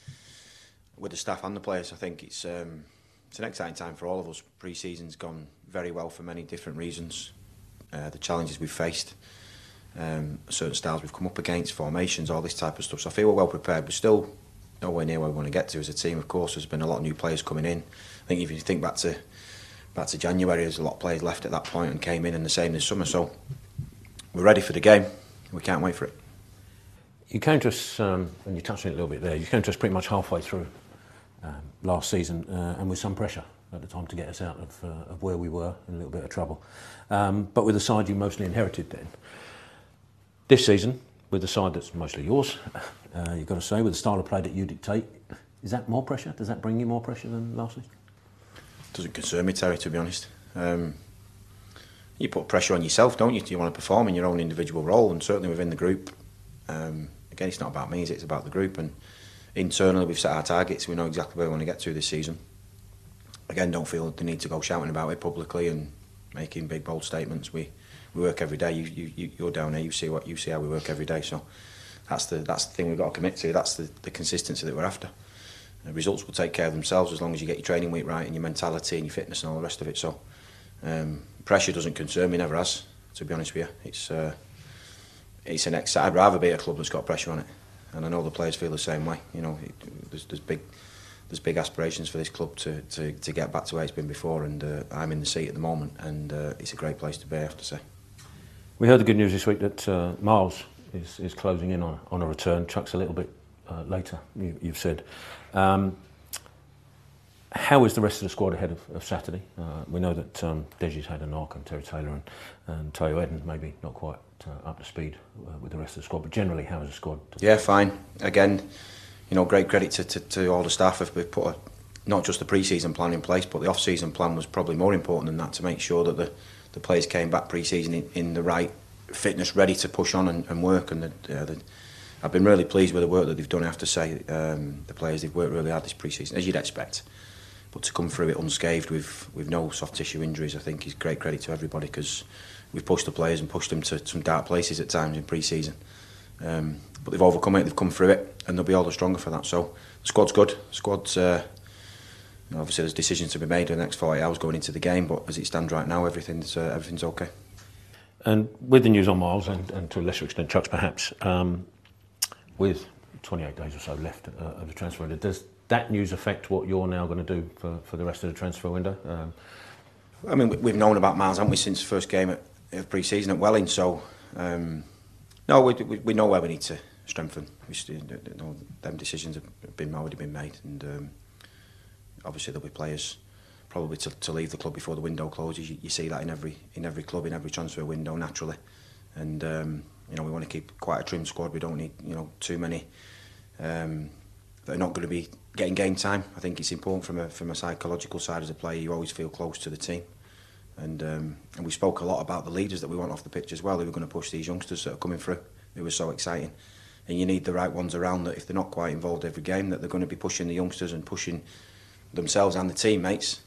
the staff and the players. I think it's an exciting time for all of us. Pre-season's gone very well for many different reasons. The challenges we've faced, certain styles we've come up against, formations, all this type of stuff. So I feel we're well prepared. We're still nowhere near where we want to get to as a team. Of course, there's been a lot of new players coming in. I think if you think back to January, there's a lot of players left at that point and came in, and the same this summer. So we're ready for the game. We can't wait for it. You came to us, and you touched on it a little bit there, you came to us pretty much halfway through last season, and with some pressure at the time to get us out of where we were, in a little bit of trouble. But with the side you mostly inherited then. This season, with the side that's mostly yours, you've got to say, with the style of play that you dictate, is that more pressure? Does that bring you more pressure than last season? Doesn't concern me, Terry, to be honest. You put pressure on yourself, don't you? You want to perform in your own individual role, and certainly within the group. Again, it's not about me, it's about the group, and internally we've set our targets. We know exactly where we want to get to this season. Again, don't feel the need to go shouting about it publicly and making big bold statements. We work every day. You're down there. You see how we work every day. So that's the thing we've got to commit to. That's the consistency that we're after. The results will take care of themselves as long as you get your training week right and your mentality and your fitness and all the rest of it. So pressure doesn't concern me, never has. To be honest with you, it's it's I'd rather be at a club that's got pressure on it, and I know the players feel the same way. You know, there's big aspirations for this club to get back to where it's been before, and I'm in the seat at the moment, and it's a great place to be, I have to say. We heard the good news this week that Miles is closing in on a return. Chuck's a little bit later, you've said. How is the rest of the squad ahead of Saturday? We know that Deji's had a knock, and Terry Taylor and Tayo Eden maybe not quite up to speed with the rest of the squad, but generally, how is the squad? Yeah, fine. Again, you know, great credit to all the staff. We've put not just the pre-season plan in place, but the off-season plan was probably more important than that, to make sure that the players came back pre-season in the right fitness, ready to push on and work. And I've been really pleased with the work that they've done, I have to say. The players, they've worked really hard this pre-season, as you'd expect. But to come through it unscathed with no soft tissue injuries, I think is great credit to everybody, because we've pushed the players and pushed them to some dark places at times in pre-season. But they've overcome it, they've come through it, and they'll be all the stronger for that. So the squad's good. The squad's, obviously there's decisions to be made in the next 48 hours going into the game, but as it stands right now, everything's okay. And with the news on Miles, and to a lesser extent Chuck's perhaps, with 28 days or so left of the transfer window, does that news affect what you're now going to do for the rest of the transfer window? I mean, we've known about Miles, haven't we, since the first game of pre-season at Welling, so no, we know where we need to strengthen. Them decisions have already been made, and obviously there'll be players probably to leave the club before the window closes. You see that in every club, in every transfer window, naturally, and we want to keep quite a trim squad. We don't need too many that are not going to be getting game time. I think it's important from a psychological side as a player. You always feel close to the team, and we spoke a lot about the leaders that we want off the pitch as well, who are going to push these youngsters that are coming through, who are so exciting. And you need the right ones around that, if they're not quite involved every game, that they're going to be pushing the youngsters and pushing themselves and the teammates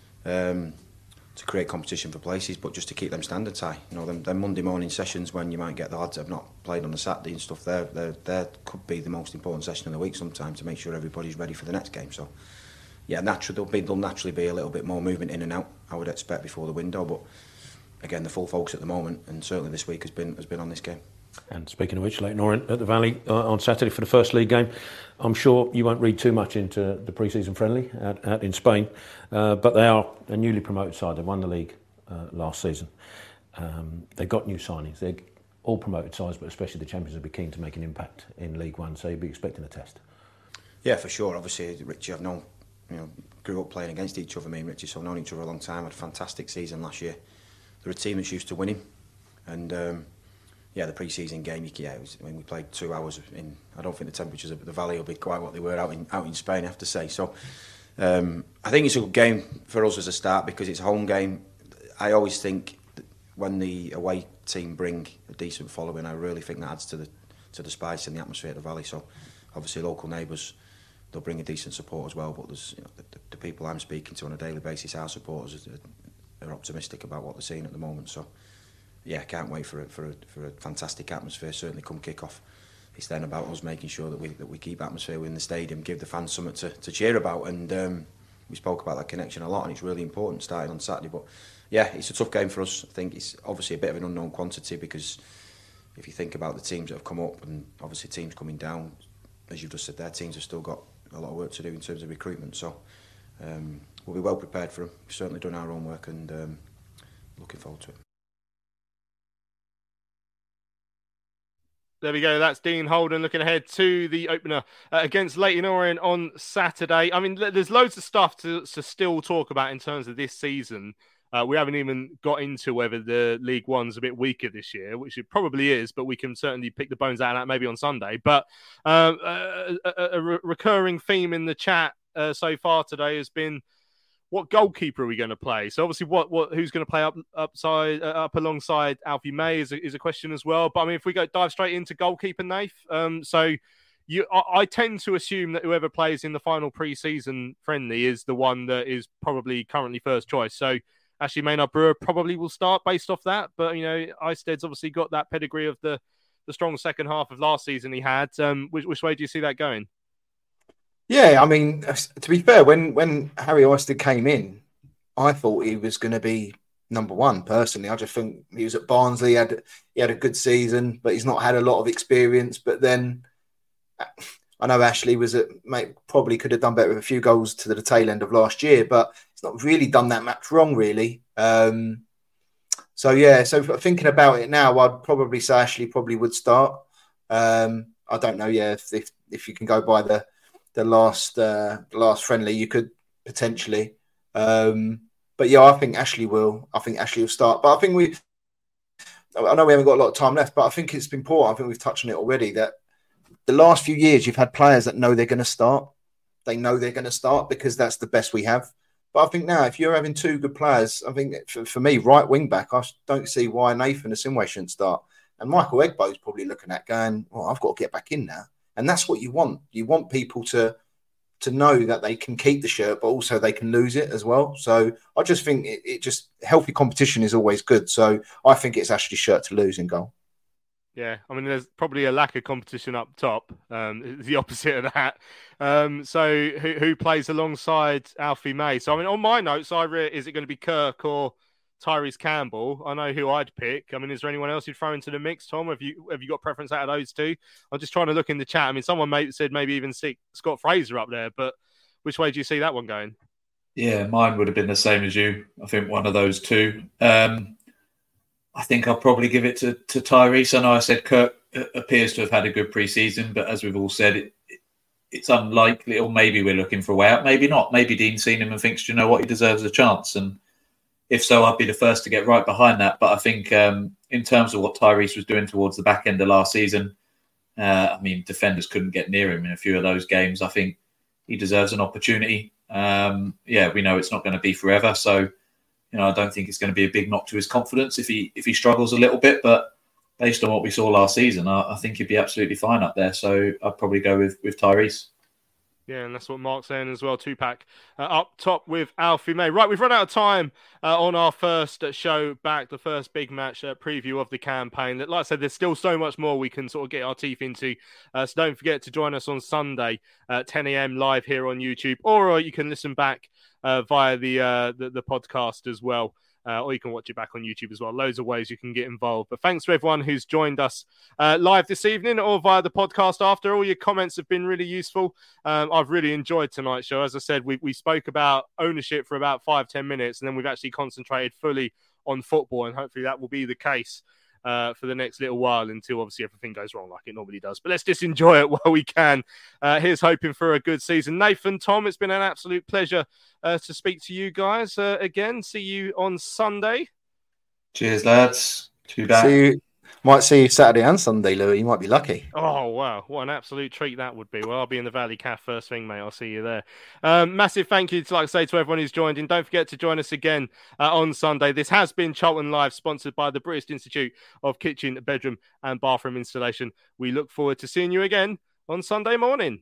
to create competition for places, but just to keep them standards high. Them Monday morning sessions when you might get the lads that have not played on the Saturday and stuff, there could be the most important session of the week sometimes, to make sure everybody's ready for the next game. So yeah, there'll naturally be a little bit more movement in and out, I would expect, before the window, but again, the full focus at the moment, and certainly this week, has been on this game. And speaking of which, Leyton Orient at the Valley on Saturday for the first league game. I'm sure you won't read too much into the pre-season friendly out in Spain, but they are a newly promoted side. They won the league last season. They've got new signings. They're all promoted sides, but especially the champions will be keen to make an impact in League One, so you'll be expecting a test. Yeah, for sure. Obviously, Richie, I've known, grew up playing against each other, me and Richie, so I've known each other a long time. Had a fantastic season last year. They're a team that's used to winning, and the pre-season game, we played 2 hours in. I don't think the temperatures at the Valley will be quite what they were out in Spain, I have to say. So I think it's a good game for us as a start, because it's a home game. I always think that when the away team bring a decent following, I really think that adds to the spice and the atmosphere at the Valley. So obviously local neighbours, they'll bring a decent support as well. But there's the people I'm speaking to on a daily basis, our supporters, are optimistic about what they're seeing at the moment. So yeah, can't wait for a fantastic atmosphere. Certainly come kick-off. It's then about us making sure that we keep atmosphere within the stadium, give the fans something to cheer about, and we spoke about that connection a lot, and it's really important starting on Saturday. But yeah, it's a tough game for us. I think it's obviously a bit of an unknown quantity, because if you think about the teams that have come up, and obviously teams coming down, as you've just said, their teams have still got a lot of work to do in terms of recruitment. So we'll be well prepared for them. We've certainly done our own work, and looking forward to it. There we go. That's Dean Holden looking ahead to the opener against Leyton Orient on Saturday. I mean, there's loads of stuff to still talk about in terms of this season. We haven't even got into whether the League One's a bit weaker this year, which it probably is, but we can certainly pick the bones out of that maybe on Sunday. But a recurring theme in the chat so far today has been, what goalkeeper are we going to play? So obviously, who's going to play up alongside Alfie May is a question as well. But I mean, if we dive straight into goalkeeper, Nath. I tend to assume that whoever plays in the final pre-season friendly is the one that is probably currently first choice. So Ashley Maynard-Brewer probably will start based off that. But Eisted's obviously got that pedigree of the strong second half of last season he had. Which way do you see that going? Yeah, I mean, to be fair, when Harry Oisted came in, I thought he was going to be number one. Personally, I just think he was at Barnsley. He had a good season, but he's not had a lot of experience. But then I know Ashley probably could have done better with a few goals to the tail end of last year, but he's not really done that much wrong, really. So thinking about it now, I'd probably say Ashley probably would start. I don't know, if you can go by the last friendly, you could potentially. But yeah, I think Ashley will. I think Ashley will start. But I know we haven't got a lot of time left, but I think it's important. I think we've touched on it already, that the last few years you've had players that know they're going to start. They know they're going to start because that's the best we have. But I think now, if you're having two good players, I think for me, right wing back, I don't see why Nathan Asimwe shouldn't start. And Michael Egbo's probably looking at going, well, I've got to get back in now. And that's what you want. You want people to know that they can keep the shirt, but also they can lose it as well. So I just think it just healthy competition is always good. So I think it's Ashley's shirt to lose in goal. Yeah, I mean, there's probably a lack of competition up top. The opposite of that. So who plays alongside Alfie May? So I mean, on my notes, is it going to be Kirk or Tyrese Campbell? I know who I'd pick. I mean, is there anyone else you'd throw into the mix, Tom? Have you got preference out of those two? I'm just trying to look in the chat. I mean, someone said maybe even stick Scott Fraser up there, but which way do you see that one going? Yeah, mine would have been the same as you. I think one of those two. I think I'll probably give it to Tyrese. I know I said Kirk appears to have had a good pre-season, but as we've all said, it's unlikely, or maybe we're looking for a way out. Maybe not. Maybe Dean's seen him and thinks, you know what, he deserves a chance. And if so, I'd be the first to get right behind that. But I think in terms of what Tyrese was doing towards the back end of last season, I mean, defenders couldn't get near him in a few of those games. I think he deserves an opportunity. We know it's not going to be forever. So, I don't think it's going to be a big knock to his confidence if he struggles a little bit. But based on what we saw last season, I think he'd be absolutely fine up there. So I'd probably go with Tyrese. Yeah, and that's what Mark's saying as well. Tupac up top with Alfie May. Right, we've run out of time on our first show back, the first big match preview of the campaign. Like I said, there's still so much more we can sort of get our teeth into. So don't forget to join us on Sunday at 10 a.m. live here on YouTube, or you can listen back via the podcast as well. Or you can watch it back on YouTube as well. Loads of ways you can get involved. But thanks to everyone who's joined us live this evening or via the podcast after. All your comments have been really useful. I've really enjoyed tonight's show. As I said, we spoke about ownership for about 5-10 minutes, and then we've actually concentrated fully on football, and hopefully that will be the case for the next little while until obviously everything goes wrong like it normally does. But let's just enjoy it while we can. Here's hoping for a good season. Nathan, Tom, it's been an absolute pleasure to speak to you guys again. See you on Sunday. Cheers, lads. Too bad. Might see you Saturday and Sunday, Louis. You might be lucky. Oh, wow. What an absolute treat that would be. Well, I'll be in the Valley Cafe first thing, mate. I'll see you there. Massive thank you, to everyone who's joined in. Don't forget to join us again on Sunday. This has been Charlton Live, sponsored by the British Institute of Kitchen, Bedroom and Bathroom Installation. We look forward to seeing you again on Sunday morning.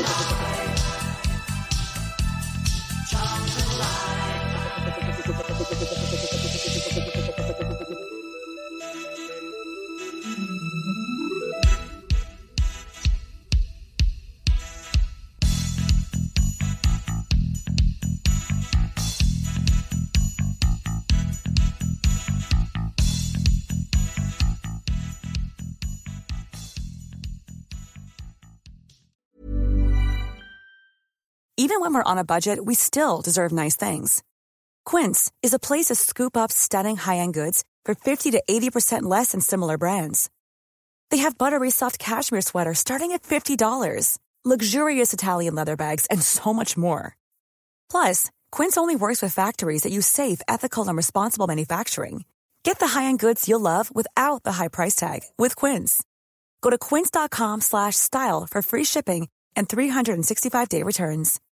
Even when we're on a budget, we still deserve nice things. Quince is a place to scoop up stunning high-end goods for 50 to 80% less than similar brands. They have buttery soft cashmere sweaters starting at $50, luxurious Italian leather bags, and so much more. Plus, Quince only works with factories that use safe, ethical, and responsible manufacturing. Get the high-end goods you'll love without the high price tag with Quince. Go to quince.com/style for free shipping and 365-day returns.